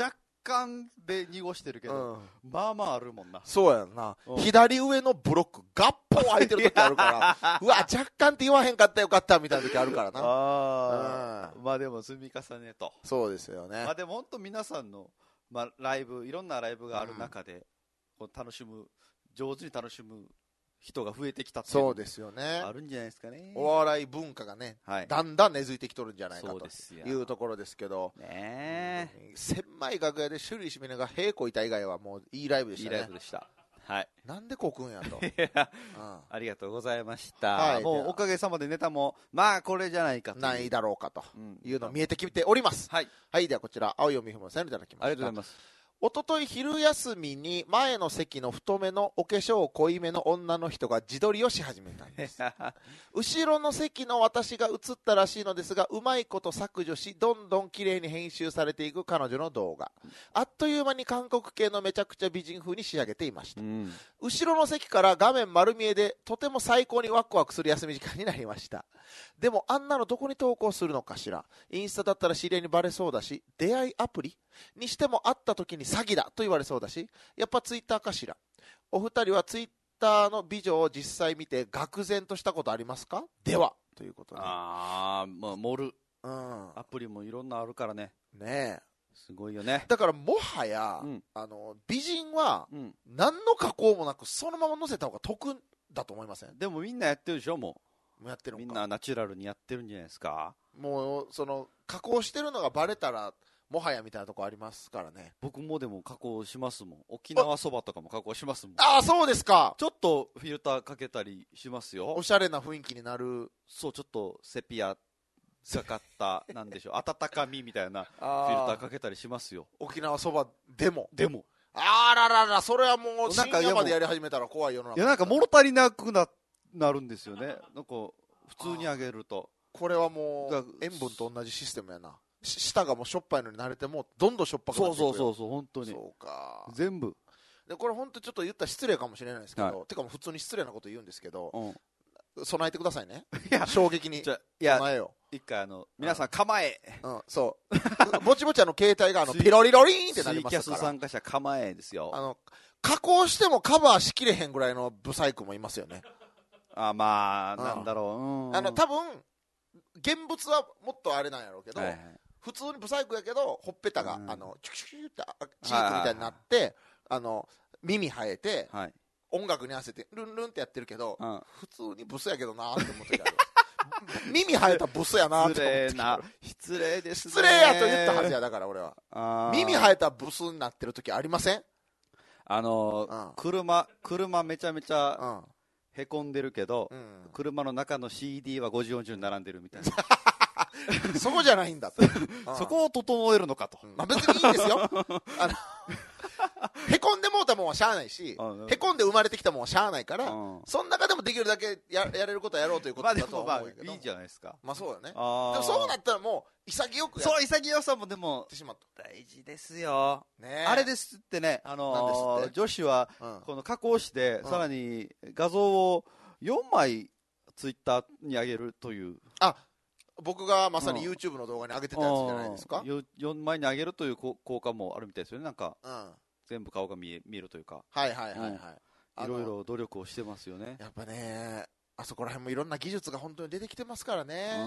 干で濁してるけど、うん、まあまああるもんな。 そうやんな、うん、左上のブロックガッポン開いてる時あるからうわ若干って言わへんかったよかったみたいな時あるからな。 あ、うん、まあでも積み重ねと。 そうですよね。 まあでも本当皆さんの、まあ、ライブいろんなライブがある中で、うん、こう楽しむ上手に楽しむ人が増えてきたっていうそうですよね。 あるんじゃないですかね。 お笑い文化がね、はい、だんだん根付いてきとるんじゃないかというところですけど、 ね、 うん、狭い楽屋で種類しめねが平子いた以外はもういいライブでしたね。 いいライブでした。はい。 なんでこくんやと。 いや、うん、ありがとうございました。はい、もうおかげさまでネタもまあこれじゃないかとないだろうかというの見えてきております。はい。はい、ではこちら青い読みふもさんいただきました。 ありがとうございます。 おととい昼休みに前の席の太めのお化粧濃いめの女の人が自撮りをし始めたんです後ろの席の私が映ったらしいのですがうまいこと削除しどんどん綺麗に編集されていく彼女の動画、あっという間に韓国系のめちゃくちゃ美人風に仕上げていました、うん、後ろの席から画面丸見えでとても最高にワクワクする休み時間になりました。でもあんなのどこに投稿するのかしら。インスタだったら知り合いにバレそうだし、出会いアプリにしても会った時に詐欺だと言われそうだし、やっぱツイッターかしら。お二人はツイッターの美女を実際見て愕然としたことありますか？ではということで。 ああ、まあ盛る、うん、アプリもいろんなあるからね。 ねえ、 すごいよね。 だからもはや、うん、あの美人は何の加工もなくそのまま載せた方が得だと思いません？ でもみんなやってるでしょ。もうもうやってるのか。 みんなナチュラルにやってるんじゃないですか。 もうその加工してるのがバレたらもはやみたいなとこありますからね。 僕もでも加工しますもん。沖縄そばとかも加工しますもん。 ああ、そうですか。 ちょっとフィルターかけたりしますよ。 おしゃれな雰囲気になる。 そう、ちょっとセピアがかったなんでしょう、温かみみたいなフィルターかけたりしますよ。 沖縄そばでもでもあららら、それはもう深夜までやり始めたら怖い世の中。 いや、なんか物足りなく な, なるんですよね。なんか普通にあげるとこれはもう塩分と同じシステムやな。舌がもうしょっぱいのに慣れてもどんどんしょっぱくなっていくよ。 そうそうそうそう、本当に。 そうか、 全部でこれ本当ちょっと言ったら失礼かもしれないですけど、はい、てかもう普通に失礼なこと言うんですけど、うん、備えてくださいね。いや衝撃に備えよう。 一回あの皆さん構え、 うん、そうぼちぼちあの携帯があのピロリロリーンってなりますから。 ツイキャス参加者構えですよ。 あの加工してもカバーしきれへんぐらいのブサイクもいますよね。 あ、まあ、なんだろう、うん、 あの多分現物はもっとあれなんやろうけど、はいはい、普通にブサイクやけどほっぺたが、うん、あのチュキチュキってチークみたいになって、はいはいはい、あの耳生えて、はい、音楽に合わせてルンルンってやってるけど、うん、普通にブスやけどなって思ってた耳生えたブスやなって思って失礼な失礼ですね。 失礼やと言ったはずや。だから俺は耳生えたブスになってる時ありません？ あのーうん、車車めちゃめちゃ、うんへこんでるけど、うん、車の中の シーディー はごじゅうよんじゅう並んでるみたいなそこじゃないんだとそこを整えるのかと、 うん、まあ、別にいいんですよあのへこんでもうたもんはしゃあないし、うん、へこんで生まれてきたもんはしゃあないから、うん、その中でもできるだけ や, やれることはやろうということだと思うんやけど、まあでもまあいいじゃないですか。 まあそうよね。でもそうなったらもう潔くやそう潔さもでも大事ですよ、ね、あれですってね、あのー、女子はこの加工して、うん、さらに画像をよんまいツイッターに上げるという、 あ、僕がまさに YouTube の動画に上げてたやつじゃないですか。 うん、よんまいに上げるという効果もあるみたいですよね。なんか、うん、全部顔が見え見えるというか、 はいはいはいはい、 うん、いろいろ努力をしてますよね。 やっぱね、あそこら辺もいろんな技術が本当に出てきてますからね。うん、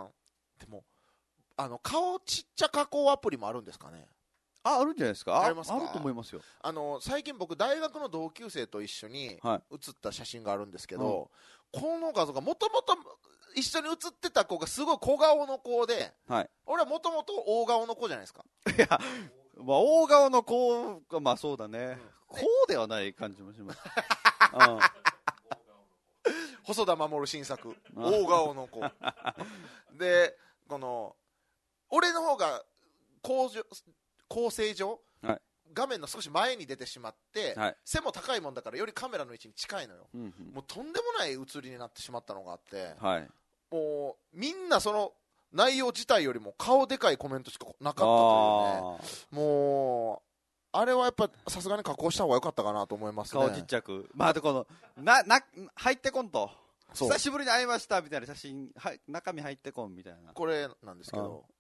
でもあの顔ちっちゃ加工アプリもあるんですかね。 あ、あるんじゃないですか。 あ, ありますか。 あると思いますよ。 あの最近僕大学の同級生と一緒に写った写真があるんですけど、はい、この画像がもともと一緒に写ってた子がすごい小顔の子で、はい、俺はもともと大顔の子じゃないですか。 いや、まあ、大顔の子がまあそうだね、うん、こうではない感じもします、うん、 細田守新作大顔の子で、この俺の方が構成上、はい、画面の少し前に出てしまって、はい、背も高いもんだからよりカメラの位置に近いのよ、うんうん、もうとんでもない写りになってしまったのがあって、はい、もうみんなその内容自体よりも顔でかいコメントしかなかったというね。もうあれはやっぱさすがに加工した方が良かったかなと思いますね。 顔ちっちゃく、まあ、あとこのなな入ってこんと久しぶりに会いましたみたいな写真、はい、中身入ってこんみたいな。 これなんですけど、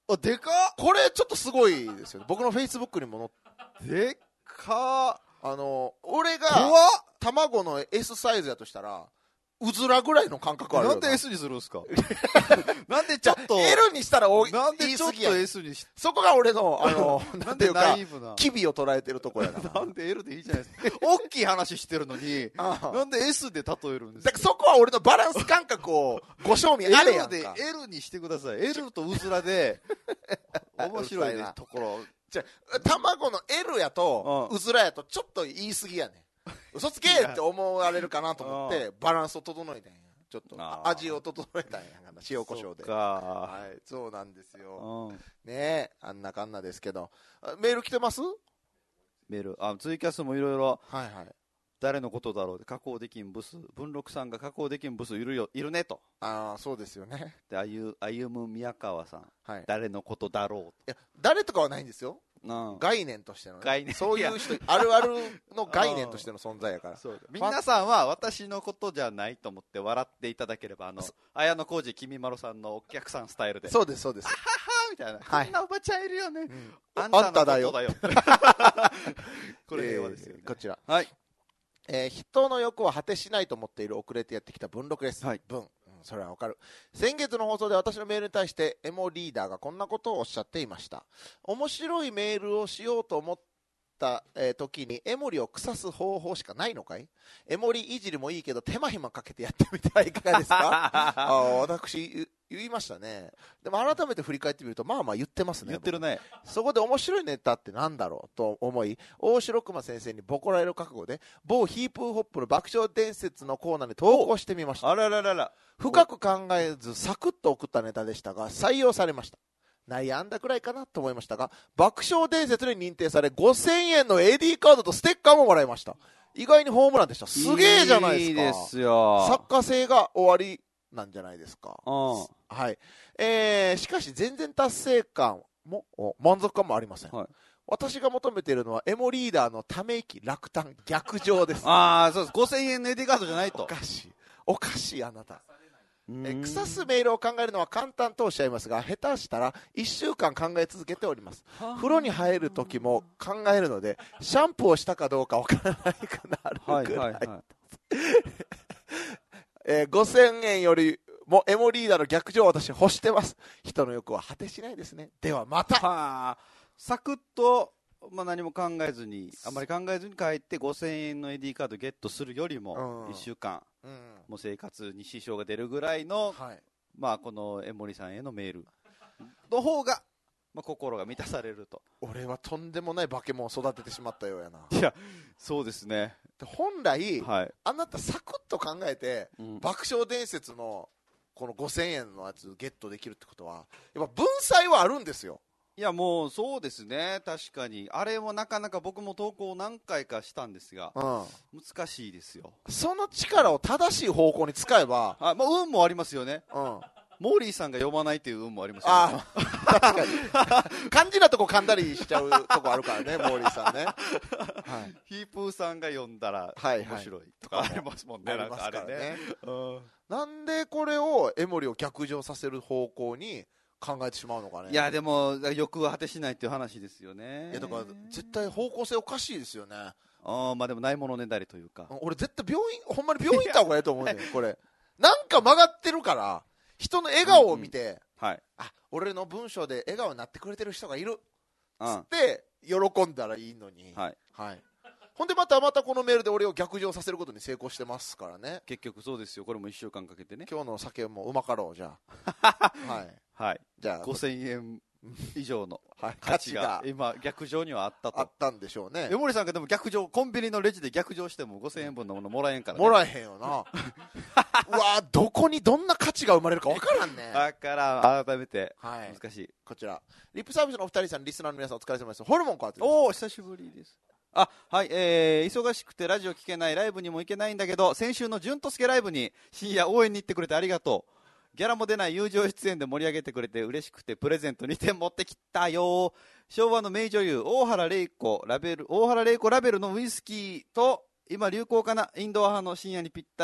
あ、でかっ。 これちょっとすごいですよね。僕のフェイスブックにも載って。 でかっ。 あの、俺が、卵の S サイズやとしたら、うずらぐらいの感覚あるよな。 なんで S にするんすかなんでちょっと。 L にしたら多い。 なんでちょっと S にしそこが俺の、あの、なんていうか、機微を捉えてるとこやな。 なんで L でいいじゃないですか。大きい話してるのに、なんで S で例えるんですか。 だからそこは俺のバランス感覚をご賞味あれやんか。 L で L にしてください。L とうずらで、面白いね、ところ。 じゃ卵の L やと、うずらやとちょっと言い過ぎやねん。嘘つけって思われるかなと思ってバランスを整えたんや。ちょっと味を整えたんや。塩コショウで。 そうか、 はい、そうなんですよ。ねえ、あんなかんなですけど。メール来てます？ メール。あ、ツイキャスもいろいろ。 はいはい。 誰のことだろうで加工できんブス、文禄さんが加工できんブスいるよ、いるねと。 ああ、そうですよね。 で、あゆ、歩む宮川さん、 はい、 誰のことだろう。いや、誰とかはないんですよ。うん、概念としての、ね、概念、そういう人、あるあるの概念としての存在やから。 そう皆さんは私のことじゃないと思って笑っていただければ、あの、綾小路きみまろさんのお客さんスタイルで。 そうです、そうです。 はははみたいな、はい。こんなおばちゃんいるよね。うん、 あんたのことだよ。 これ平和ですよね、 えー。こちら。 はい。 えー、人の欲は果てしないと思っている遅れてやってきた文録です、 はい、 文、うん、それはわかる。先月の放送で私のメールに対してエモリーダーがこんなことをおっしゃっていました。面白いメールをしようと思った、えー、時にエモリを腐す方法しかないのかい。エモリいじりもいいけど手間暇かけてやってみてはいかがですかあ、私言いましたね。でも改めて振り返ってみるとまあまあ言ってますね。 言ってるね。 そこで面白いネタってなんだろうと思い、大城熊先生にボコられる覚悟で某ヒープーホップの爆笑伝説のコーナーに投稿してみました。 あらららら。 深く考えずサクッと送ったネタでしたが採用されました。悩んだくらいかなと思いましたが爆笑伝説に認定されごせんえんの エーディー カードとステッカーももらいました。意外にホームランでした。すげえじゃないですか。 いいですよ。 作家性が終わりなんじゃないですか。 うん、 はい。えー、しかし全然達成感も満足感もありません。はい、私が求めているのはエモリーダーのため息落胆逆上です。 ああ、そうです。ごせんえんのエディカードじゃないと。 おかしい。おかしいあなた。え腐すメールを考えるのは簡単とおっしゃいますが下手したらいっしゅうかん考え続けております。風呂に入る時も考えるのでシャンプーをしたかどうかわからなくなるくらい、はいはいはい、えー、ごせんえんよりもエモリーダーの逆上を私欲してます。人の欲は果てしないですね。ではまた。 はあ、サクッと、まあ、何も考えずにあまり考えずに帰ってごせんえんの エーディー カードゲットするよりもいっしゅうかん、うん、もう生活に支障が出るぐらいの、はい、まあ、このエモリさんへのメールの方が、まあ、心が満たされると。 俺はとんでもない化け物を育ててしまったようやな。 いやそうですね。 本来、はい、あなたサクッと考えて、うん、爆笑伝説のこのごせんえんのやつゲットできるってことはやっぱ文才はあるんですよ。 いやもうそうですね。確かにあれもなかなか僕も投稿何回かしたんですが、うん、難しいですよ。 その力を正しい方向に使えば、 あ、まあ、運もありますよね、うん、モーリーさんが読まないっていう運もありますよね。あ確かに肝心なとこ噛んだりしちゃうとこあるからねモーリーさんね、はい、 ヒープーさんが読んだら面白いとかありますもんね。 ありますからね、 ね、 うん、なんでこれをエモリを逆上させる方向に考えてしまうのかね。 いやでも欲は果てしないっていう話ですよね。 いやだから絶対方向性おかしいですよね。 あまあでもないものねだりというか、 俺絶対病院ほんまに病院行った方がいいと思うねんこれなんか曲がってるから人の笑顔を見て、うんうん、はい、あ俺の文章で笑顔になってくれてる人がいるつって喜んだらいいのに、はい、はい、ほんでまたまたこのメールで俺を逆上させることに成功してますからね。 結局そうですよ。これもいっしゅうかんかけてね。 今日の酒もうまかろうじゃあはい、 はい、じゃあごせんえん以上の価値が今逆上にはあったと。 あったんでしょうね。 江森さんがでも逆上コンビニのレジで逆上してもごせんえんぶんのものもらえんからね。 もらえへんよなうわどこにどんな価値が生まれるか分からんね。 分からん。改めて難しい、はい、 こちらリップサービスのお二人さんリスナーの皆さんお疲れ様です。ホルモンか。 おお久しぶりです。あはい、えー、忙しくてラジオ聞けないライブにも行けないんだけど先週のじゅんとすけライブに深夜応援に行ってくれてありがとう。ギャラも出ない友情出演で盛り上げてくれて嬉しくてプレゼントにてん持ってきたよ。昭和の名女優大原玲子ラベル大原玲子ラベルのウイスキーと今流行かなインドア派の深夜にぴったり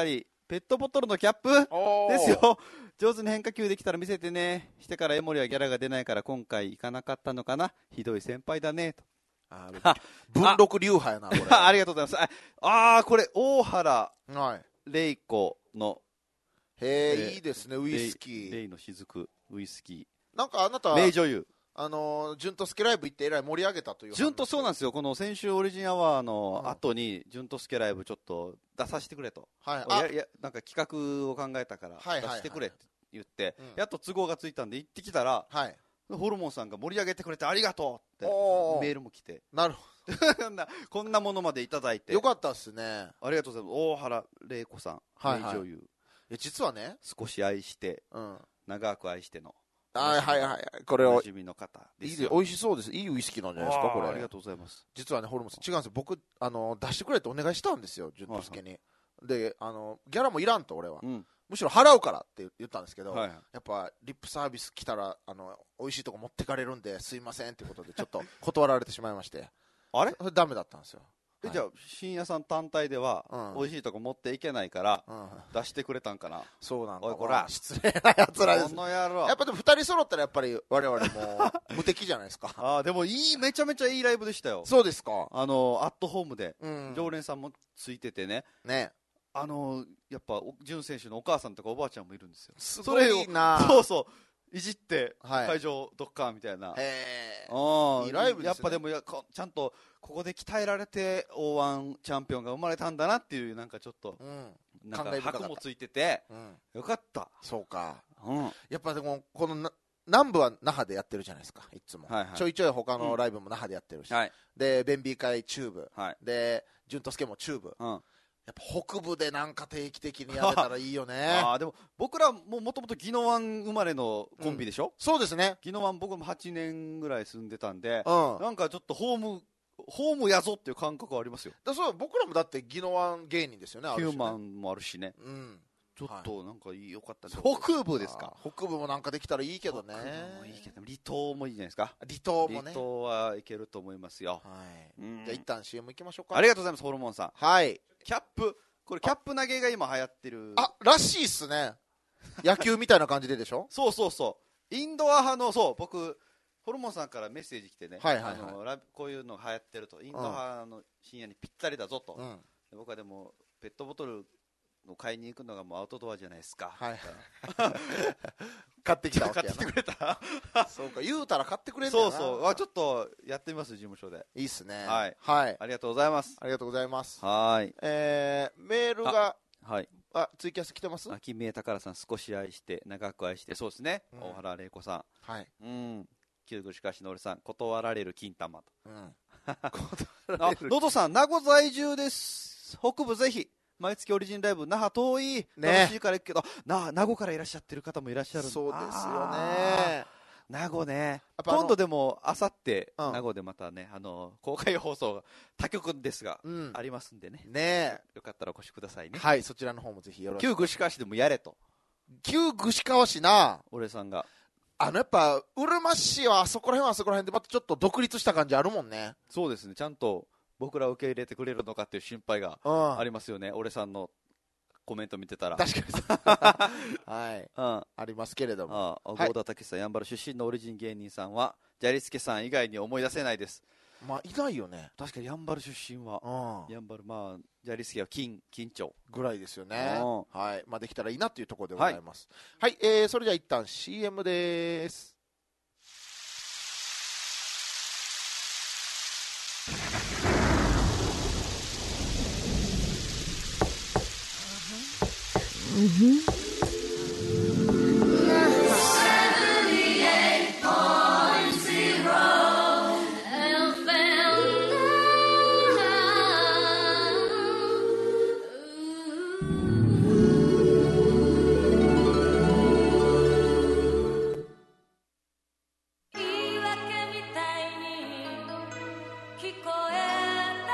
ペットボトルのキャップですよ。上手に変化球できたら見せてね。してから江森はギャラが出ないから今回行かなかったのかな。ひどい先輩だねと。 あ文禄流派やなこれ。 ありがとうございます。ああこれ大原玲子の、 へえ、いいですね。ウイスキーレイの雫ウイスキー。なんかあなた名女優、 あのジュントスケライブ行ってえらい盛り上げたという。 ジュントそうなんですよ。この先週オリジンアワーの後にジュントスケライブちょっと出させてくれと、はい、ややなんか企画を考えたから出してくれって言って、はいはいはい、やっと都合がついたんで行ってきたら、はい、ホルモンさんが盛り上げてくれてありがとうってメールも来て、 なるほどこんなものまでいただいてよかったですね。 ありがとうございます。大原玲子さん、はいはい、名女優、 え実はね少し愛して、うん、長く愛してのはいはいはい、これをおなじみの方ですよ。 いいで美味しそうです。いいウイスキーなんじゃないですかこれ。 ありがとうございます。 実はねホルモンさん違うんですよ。僕あの出してくれってお願いしたんですよジュントスケに、はいはい、であのギャラもいらんと俺は、うん、むしろ払うからって言ったんですけど、はいはい、やっぱリップサービス来たらあの美味しいとこ持ってかれるんですいませんっていうことでちょっと断られてしまいましてあれそれダメだったんですよ。 はい、じゃあ深夜さん単体では、うん、美味しいとこ持っていけないから、うん、出してくれたんかな。 そうなんだ。 おいこら失礼なやつらです。 この野郎。 やっぱでもふたり揃ったらやっぱり我々も無敵じゃないですか。 あでもいいめちゃめちゃいいライブでしたよ。 そうですか。 あのアットホームで、うん、常連さんもついててね。 ね。 あのやっぱ潤選手のお母さんとかおばあちゃんもいるんですよ。 すごいな。 そうそう。いじって会場ドッカーンみたいな、はい、 へーいいライブですね。 やっぱでもやちゃんとここで鍛えられて オーワン チャンピオンが生まれたんだなっていうなんかちょっと、うん、なんか箔もついてて、うん、よかった。 そうか、うん、やっぱでもこの南部は那覇でやってるじゃないですかいつも、はいはい、ちょいちょい他のライブも那覇でやってるし、うん、でベンビー会チューブ、はい、でジュントスケもチューブ、うんやっぱ北部でなんか定期的にやれたらいいよね。 あでも僕らももともと宜野湾生まれのコンビでしょ、うん、 そうですね。 宜野湾僕もはちねんぐらい住んでたんで、うん、なんかちょっとホームホームやぞっていう感覚はありますよ。 だそう僕らもだって宜野湾芸人ですよね。 ヒューマンもあるしね、うん、ちょっとなんかいいよかったです。 北部ですか。北部もなんかできたらいいけどね。 北部もいいけど離島もいいじゃないですか。 離島もね。 離島はいけると思いますよ。 はい、うん、じゃあ一旦 シーエム 行きましょうか。 ありがとうございますホルモンさん。 はいキャップこれキャップ投げが今流行ってる。 あらしいっすね。野球みたいな感じででしょそうそうそうインドア派のそう僕ホルモンさんからメッセージ来てね、 はいはいはい、 あのラこういうの流行ってるとインド派の深夜にぴったりだぞと、うん、僕はでもペットボトルを買いに行くのがもうアウトドアじゃないですか、はい、 買ってきたわけやな。 買ってくれたそうか言うたら買ってくれるんだな。 そうそうあちょっとやってみます事務所で。 いいっすね。 はい、 はい、 ありがとうございます。 ありがとうございます。 はい、 えー、メールがはい、 あツイキャス来てます。 秋宮宝さん少し愛して長く愛してそうですね、うん、大原玲子さんはいうん旧具しかしのりさん断られる金玉と、うん、 あノドさん名護在住です。北部ぜひ毎月オリジンライブ那覇遠い、ね、楽しいから行くけどな名護からいらっしゃってる方もいらっしゃる。 そうですよね名護ね。今度でもあさって名護でまたねあの公開放送が他局ですが、うん、ありますんでねねよかったらお越しくださいね。 はいそちらの方もぜひよろしく。 旧串川市でもやれと。 旧串川市な俺さんがあのやっぱうるま市はあそこら辺はあそこら辺でまたちょっと独立した感じあるもんね。 そうですねちゃんと僕らを受け入れてくれるのかっていう心配がありますよね、うん、俺さんのコメント見てたら。 確かにはい、うん、ありますけれども。 郷田武さんやんばる出身のオリジン芸人さんはジャリスケさん以外に思い出せないです。 まあいないよね確かにやんばる出身は、うん、やんばるまあジャリスケは金金町ぐらいですよね、うん、はいまあできたらいいなっていうところでございますはい、はい、えー、それじゃあ一旦 シーエム です。 Mm-hmm.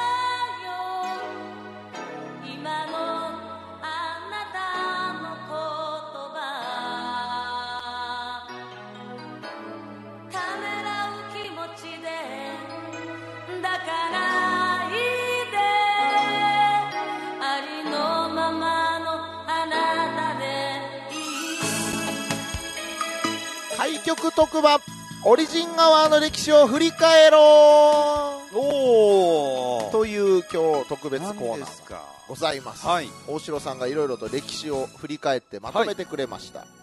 Imano あなたの声開局特番オリジンアワーの歴史を振り返ろうおという今日特別コーナーがございます、はい、大城さんがいろいろと歴史を振り返ってまとめてくれました、はい、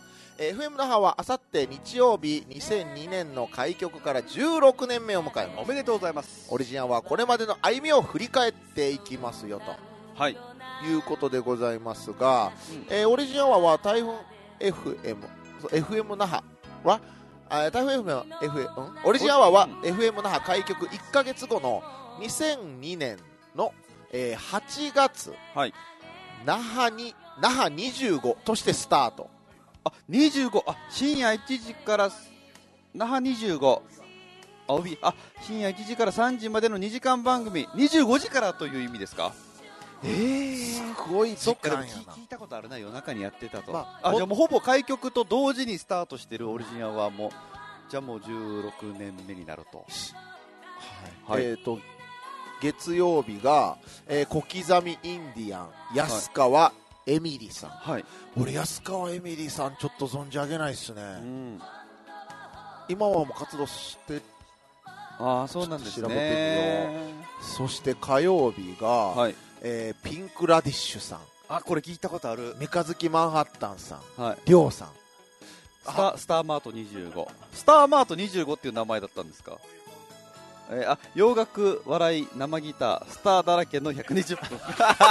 エフエム 那覇はあさって日曜日にせんにねんの開局からじゅうろくねんめを迎えます。 おめでとうございます。 オリジンアワーこれまでの歩みを振り返っていきますよと、 はい、 いうことでございますが、うんえー、オリジンアワーは台風 エフエム エフエム 那覇は台風 エフエム は F、うん、オリジンアワーは エフエム 那覇開局いっかげつごのにせんにねんの、えー、はちがつ、はい、那覇に那覇にじゅうごとしてスタート。 あにじゅうごあ深夜いちじから那覇にじゅうごあ帯あ深夜いちじからさんじまでのにじかん番組にじゅうごじからという意味ですか。 えー、すごい時間やな。 聞いたことあるな、夜中にやってたと、まあ、あじゃあもうほぼ開局と同時にスタートしてるオリジンアワーもじゃあもうじゅうろくねんめになると、 はいはい、えーと月曜日が、えー、小刻みインディアン安川エミリさん、はい、俺安川エミリさんちょっと存じ上げないっすね、うん、今はもう活動してああそうなんですね。 そして火曜日が、はいえー、ピンクラディッシュさんあこれ聞いたことある。 三日月マンハッタンさん、はい、りょうさんスタ、スターマートにじゅうごスターマートにじゅうごっていう名前だったんですか。えー、あ洋楽笑い生ギタースターだらけのひゃくにじゅっぷん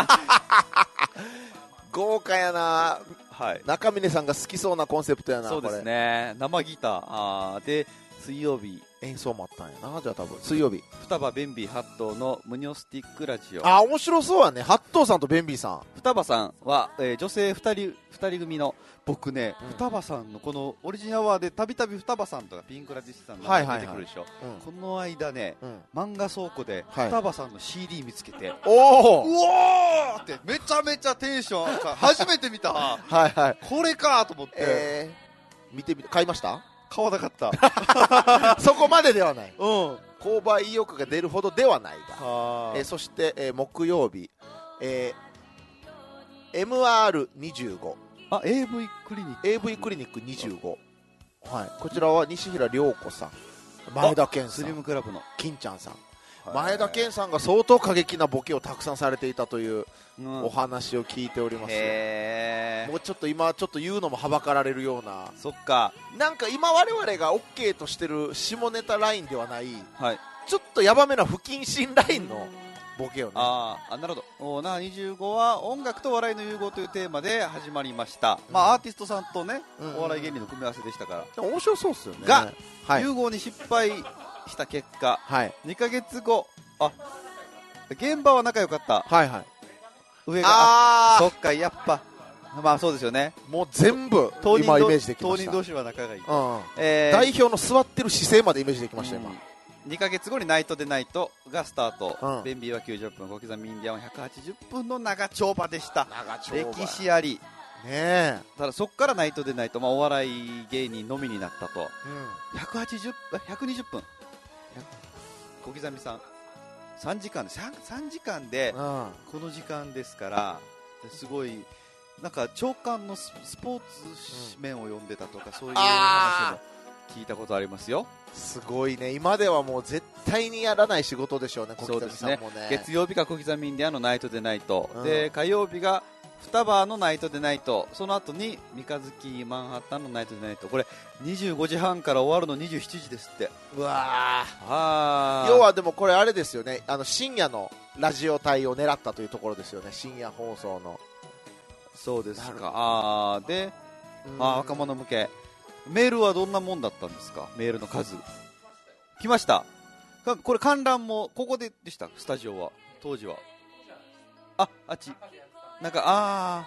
豪華やな、はい、中峰さんが好きそうなコンセプトやな。 そうですね生ギターあーで水曜日演奏もあったんやな。じゃあ多分水曜日双葉ベンビー八頭のムニョスティックラジオあ面白そうやね。八頭さんとベンビーさん双葉さんは、えー、女性ふたりふたり組の僕ね、うん、双葉さんのこのオリジンアワーでたびたび双葉さんとかピンクラディッシュさんが出てくるでしょ、はいはいはい、この間ね、うん、漫画倉庫で双葉さんの シーディー 見つけて、はい、おおうおーってめちゃめちゃテンション初めて見たはい、はい、これかと思って、えー、見てみて買いました。 買わなかったそこまでではない、うん、購買意欲が出るほどではないが、えー、そして、えー、木曜日、えー、エムアールにじゅうごあ エーブイ クリニックエーブイ クリニックにじゅうご、はい、こちらは西平涼子さん前田健さんスリムクラブの金ちゃんさん前田健さんが相当過激なボケをたくさんされていたというお話を聞いております、うん、もうちょっと今ちょっと言うのもはばかられるようなそっかなんか今我々が OK としてる下ネタラインではない、はい、ちょっとヤバめな不謹慎ラインのボケをねああなるほどおなにじゅうごは音楽と笑いの融合というテーマで始まりました、うん、まあアーティストさんとね、うん、お笑い芸人の組み合わせでしたから面白そうっすよねが、はい、融合に失敗した結果、はい、にかげつごあ現場は仲良かったはいはい上があそっかやっぱまあそうですよねもう全部今イメージできました。 当人同士は仲がいい、 うんえー、代表の座ってる姿勢までイメージできました、うん、今にかげつごにナイトでナイトがスタート、うん、ベンビーはきゅうじゅっぷん小刻みインディアンはひゃくはちじゅっぷんの長丁場でした。歴史ありねただそこからナイトでナイト、まあ、お笑い芸人のみになったと、うん、ひゃくはちじゅっぷんひゃくにじゅっぷん小刻みさんさんじかんで 3, さんじかんでこの時間ですからすごいなんか長官のスポーツ面を読んでたとか、うん、そういう話も聞いたことありますよ。 すごいね今ではもう絶対にやらない仕事でしょうね小刻みさんも ね, ね月曜日が小刻みインディアンのナイトでナイト、うん、で火曜日が双葉のナイトでナイトその後に三日月マンハッタンのナイトでナイトこれにじゅうごじはんから終わるのにじゅうしちじですって。 うわあ要はでもこれあれですよねあの深夜のラジオ帯を狙ったというところですよね深夜放送の。 そうですかあであ若者向けメールはどんなもんだったんですか。メールの数来ましたこれ観覧もここででしたスタジオは当時はああっちなんかあ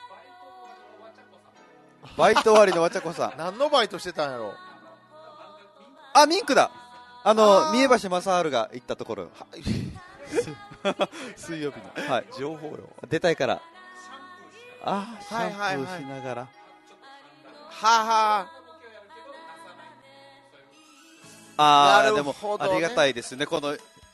ーバイト終わりのわちゃこさん何のバイトしてたんやろ。 あミンクだあの三重橋正治が行ったところ水曜日の、はい、情報よ出たいからあシャンプーしながらははあーでもありがたいですねこの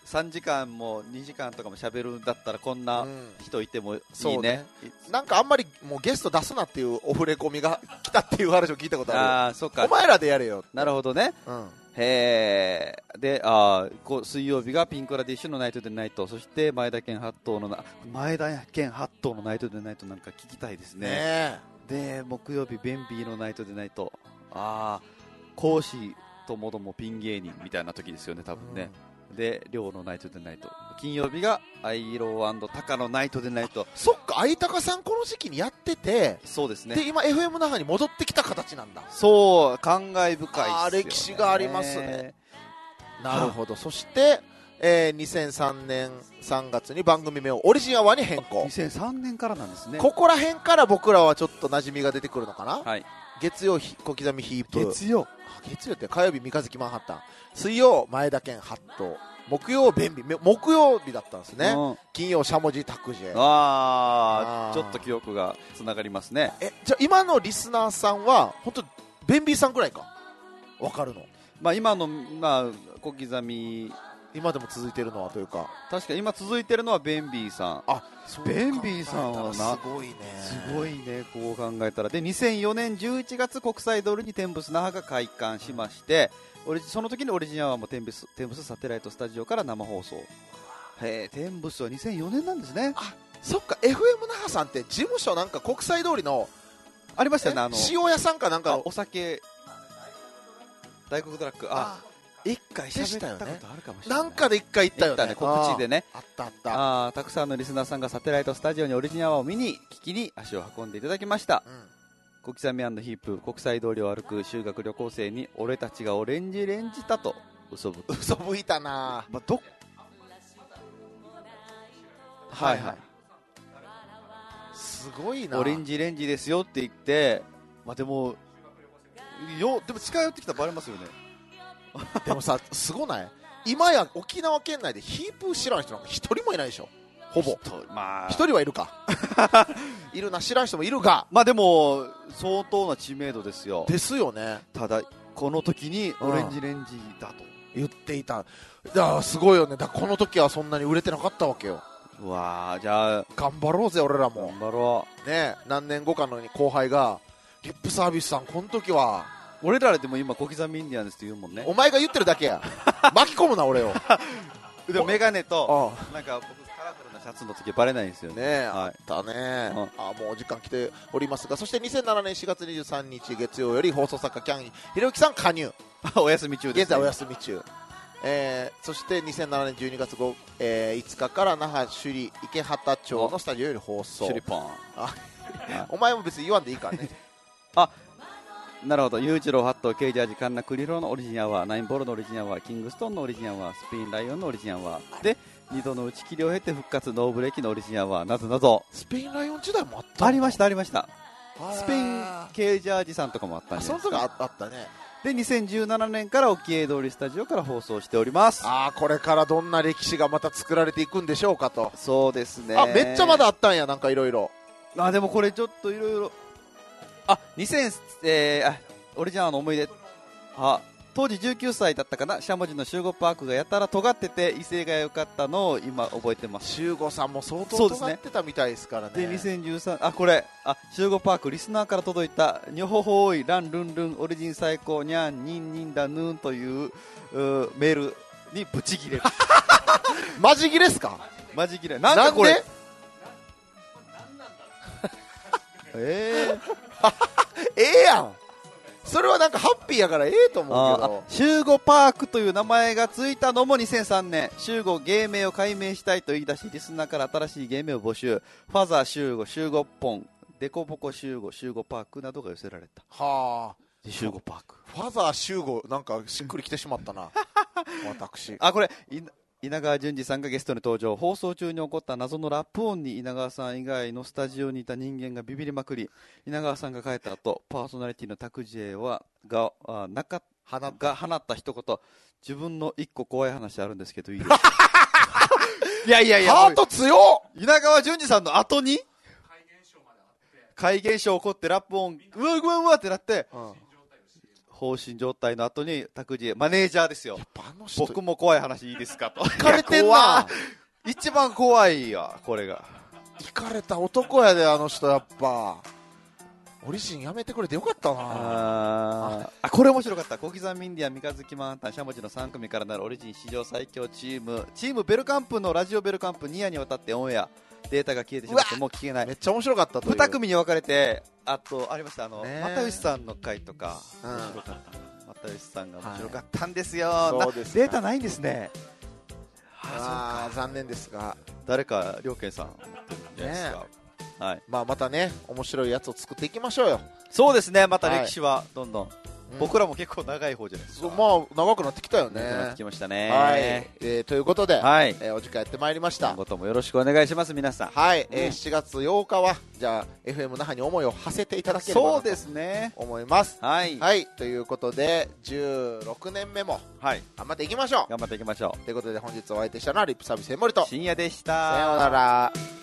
さんじかんもにじかんとかも喋るんだったらこんな人いてもいいね、うん、ね。 なんかあんまりもうゲスト出すなっていうオフレコミが来たっていう話を聞いたことある。 ああ、そうか。 お前らでやれよ。 なるほどね、うん、へえ。で、あこう水曜日がピンクラディッシュのナイトデナイト、そして前田健八頭のな前田健八頭のナイトデナイトなんか聞きたいですね。 ねで木曜日ベンビーのナイトデナイト、ああ講師ともどもピン芸人みたいな時ですよね多分ね、うん、で亮のナイトデナイト、金曜日がアイロー&タカのナイトデナイト。 そっか、相高さんこの時期にやってて、 そうですね。 で今 エフエム 那覇に戻ってきた形なんだ。 そう、感慨深いですよね。 あ、歴史がありますね。なるほど。そして、えー、にせんさんねんさんがつに番組名をオリジンアワーに変更。 にせんさんねんからなんですね。 ここら辺から僕らはちょっと馴染みが出てくるのかな。 はい。 月曜小刻みヒープ、 月曜月曜って火曜日三日月マンハッタン、水曜前田健八頭、木曜便秘、木曜日だったんですね、うん、金曜しゃもじ拓司。 ああ、ちょっと記憶がつながりますね。 え、じゃあ今のリスナーさんは本当便秘さんぐらいか分かるの。 まあ今の、まあ、小刻み今でも続いてるのはというか、 確か今続いてるのはベンビーさん。 あ、 ベンビーさんはな、 すごいね、 すごいね、こう考えたら。でにせんよねんじゅういちがつ国際通りにテンブス那覇が開館しまして、うん、その時にオリジナルもテンブス、テンブスサテライトスタジオから生放送。へえ、テンブスはにせんよねんなんですね。 あ、そっか。 エフエム 那覇さんって事務所なんか国際通りのありましたよね、あの塩屋さんかなんかお酒大黒ドラッグ、ああ一回喋ったことあるかもしれない。 なんかで一回行ったよね、 ね、告知でね。 あったあった。 あ、たくさんのリスナーさんがサテライトスタジオにオリジナルを見に聞きに足を運んでいただきました、うん、小刻み&ヒープ国際通りを歩く修学旅行生に俺たちがオレンジレンジだと嘘ぶ嘘吹いたな、 まあ、どはいはい、 すごいな。 オレンジレンジですよって言って、まあ、でもよでも近寄ってきたらバレますよね。 でもさ、すごない？今や沖縄県内でヒープー知らん人なんか一人もいないでしょ、ほぼ。 まあ、 一人はいるか。いるな、知らん人もいるが。 まあでも相当な知名度ですよ。 ですよね。 ただこの時にオレンジレンジだと、 うん、言っていた。いやすごいよね。だこの時はそんなに売れてなかったわけよ。 うわー、じゃあ頑張ろうぜ俺らも。 頑張ろうね。何年後かの後輩がリップサービスさんこの時は俺らでも今小刻みインディアンですって言うもんね。 お前が言ってるだけや。巻き込むな俺を。 でもメガネとなんか僕カラフルなシャツの時バレないんですよね。 ねえ、はい、あったね、うん、あもうお時間来ておりますが、そしてにせんななねんしがつにじゅうさんにち月曜より放送作家キャンひろゆきさん加入。 お休み中です、ね、 現在お休み中。えー、そしてにせんななねんじゅうにがつご、えー、いつかから那覇首里池畑町のスタジオより放送。 首里ポン。 あお前も別に言わんでいいからね。 あ、なるほど。裕次郎、ハット、ケイジャージ、カンナ、クリロのオリジナルはナインボールのオリジナルはキングストーンのオリジナルはスペインライオンのオリジナルはでにどの打ち切りを経て復活ノーブレーキのオリジナルはなどなど。 スペインライオン時代もあったの？ ありましたありました。スペインケイジャージさんとかもあったんですか。 その時あったね。 でにせんじゅうななねんから沖江通りスタジオから放送しております。 ああ、これからどんな歴史がまた作られていくんでしょうかと。 そうですね。 あ、めっちゃまだあったんや、なんかいろいろ。 あ、でもこれちょっといろいろ、あ、にせん、えー、あ、オリジナルの思い出、あ、当時じゅうきゅうさいだったかな、しゃもじの集合パークがやたら尖ってて威勢が良かったのを今覚えてます。 集合さんも相当尖ってたみたいですからね。 でにせんじゅうさん、あ、これ、あ、集合パークリスナーから届いたにょほほーいランルンルンオリジン最高にゃんニンニンダヌーンという、うメールにブチギレる。 マジギレっすか？ マジギレ。なんかこれ。 えー、ええやん。それはなんかハッピーやからええと思うけど。 集合パークという名前がついたのもにせんさんねん。集合芸名を改名したいと言い出し、リスナーから新しい芸名を募集。ファザー集合、集合ポン、デコボコ集合、集合パークなどが寄せられた。 はあ。 集合パーク。 ファザー集合、なんかしっくりきてしまったな。私。 あ、これ、稲川淳二さんがゲストに登場。放送中に起こった謎のラップ音に稲川さん以外のスタジオにいた人間がビビりまくり、稲川さんが帰った後、パーソナリティの拓司恵はがあ中が放った一言、自分の一個怖い話あるんですけどいいですか？いやいやいや、 ハート強っ。 稲川淳二さんの後に怪現象起こってラップ音うわうわうわってなって、うん、 放心状態の後に拓司マネージャーですよ。僕も怖い話いいですかと。 行かれてんな。 一番怖いやこれが。 行かれた男やであの人。やっぱオリジンやめてくれてよかったなああ。これ面白かった。小刻みインディアン、三日月マンタン、しゃもじのさん組からなるオリジン史上最強チームチームベルカンプのラジオベルカンプに夜にわたってオンエアデータが消えてしまってもう聞けない。 めっちゃ面白かったという。 に組に分かれて、あとありましたあの又吉さんの回とか、うん、面白かった。又吉さんが面白かったんですよ、はい、ですデータないんですね。 ああ残念ですが、 誰か良健さん持ってるんじゃないですか、ね。はい、 まあまたね面白いやつを作っていきましょうよ。 そうですね。また歴史はどんどん、はい、僕らも結構長い方じゃないですか。 まあ長くなってきたよね。 長くなってきましたね。 はい、えー、ということで、 はい、 えー、お時間やってまいりました。 今後ともよろしくお願いします皆さん。 はい、えー、しちがつようかはじゃあ エフエム 那覇に思いを馳せていただければとそうですね思います。 はい、 はい、ということでじゅうろくねんめも頑張っていきましょう。 頑張っていきましょう。 ということで本日お相手したのはリップサービス江森と深夜でした。 さようなら。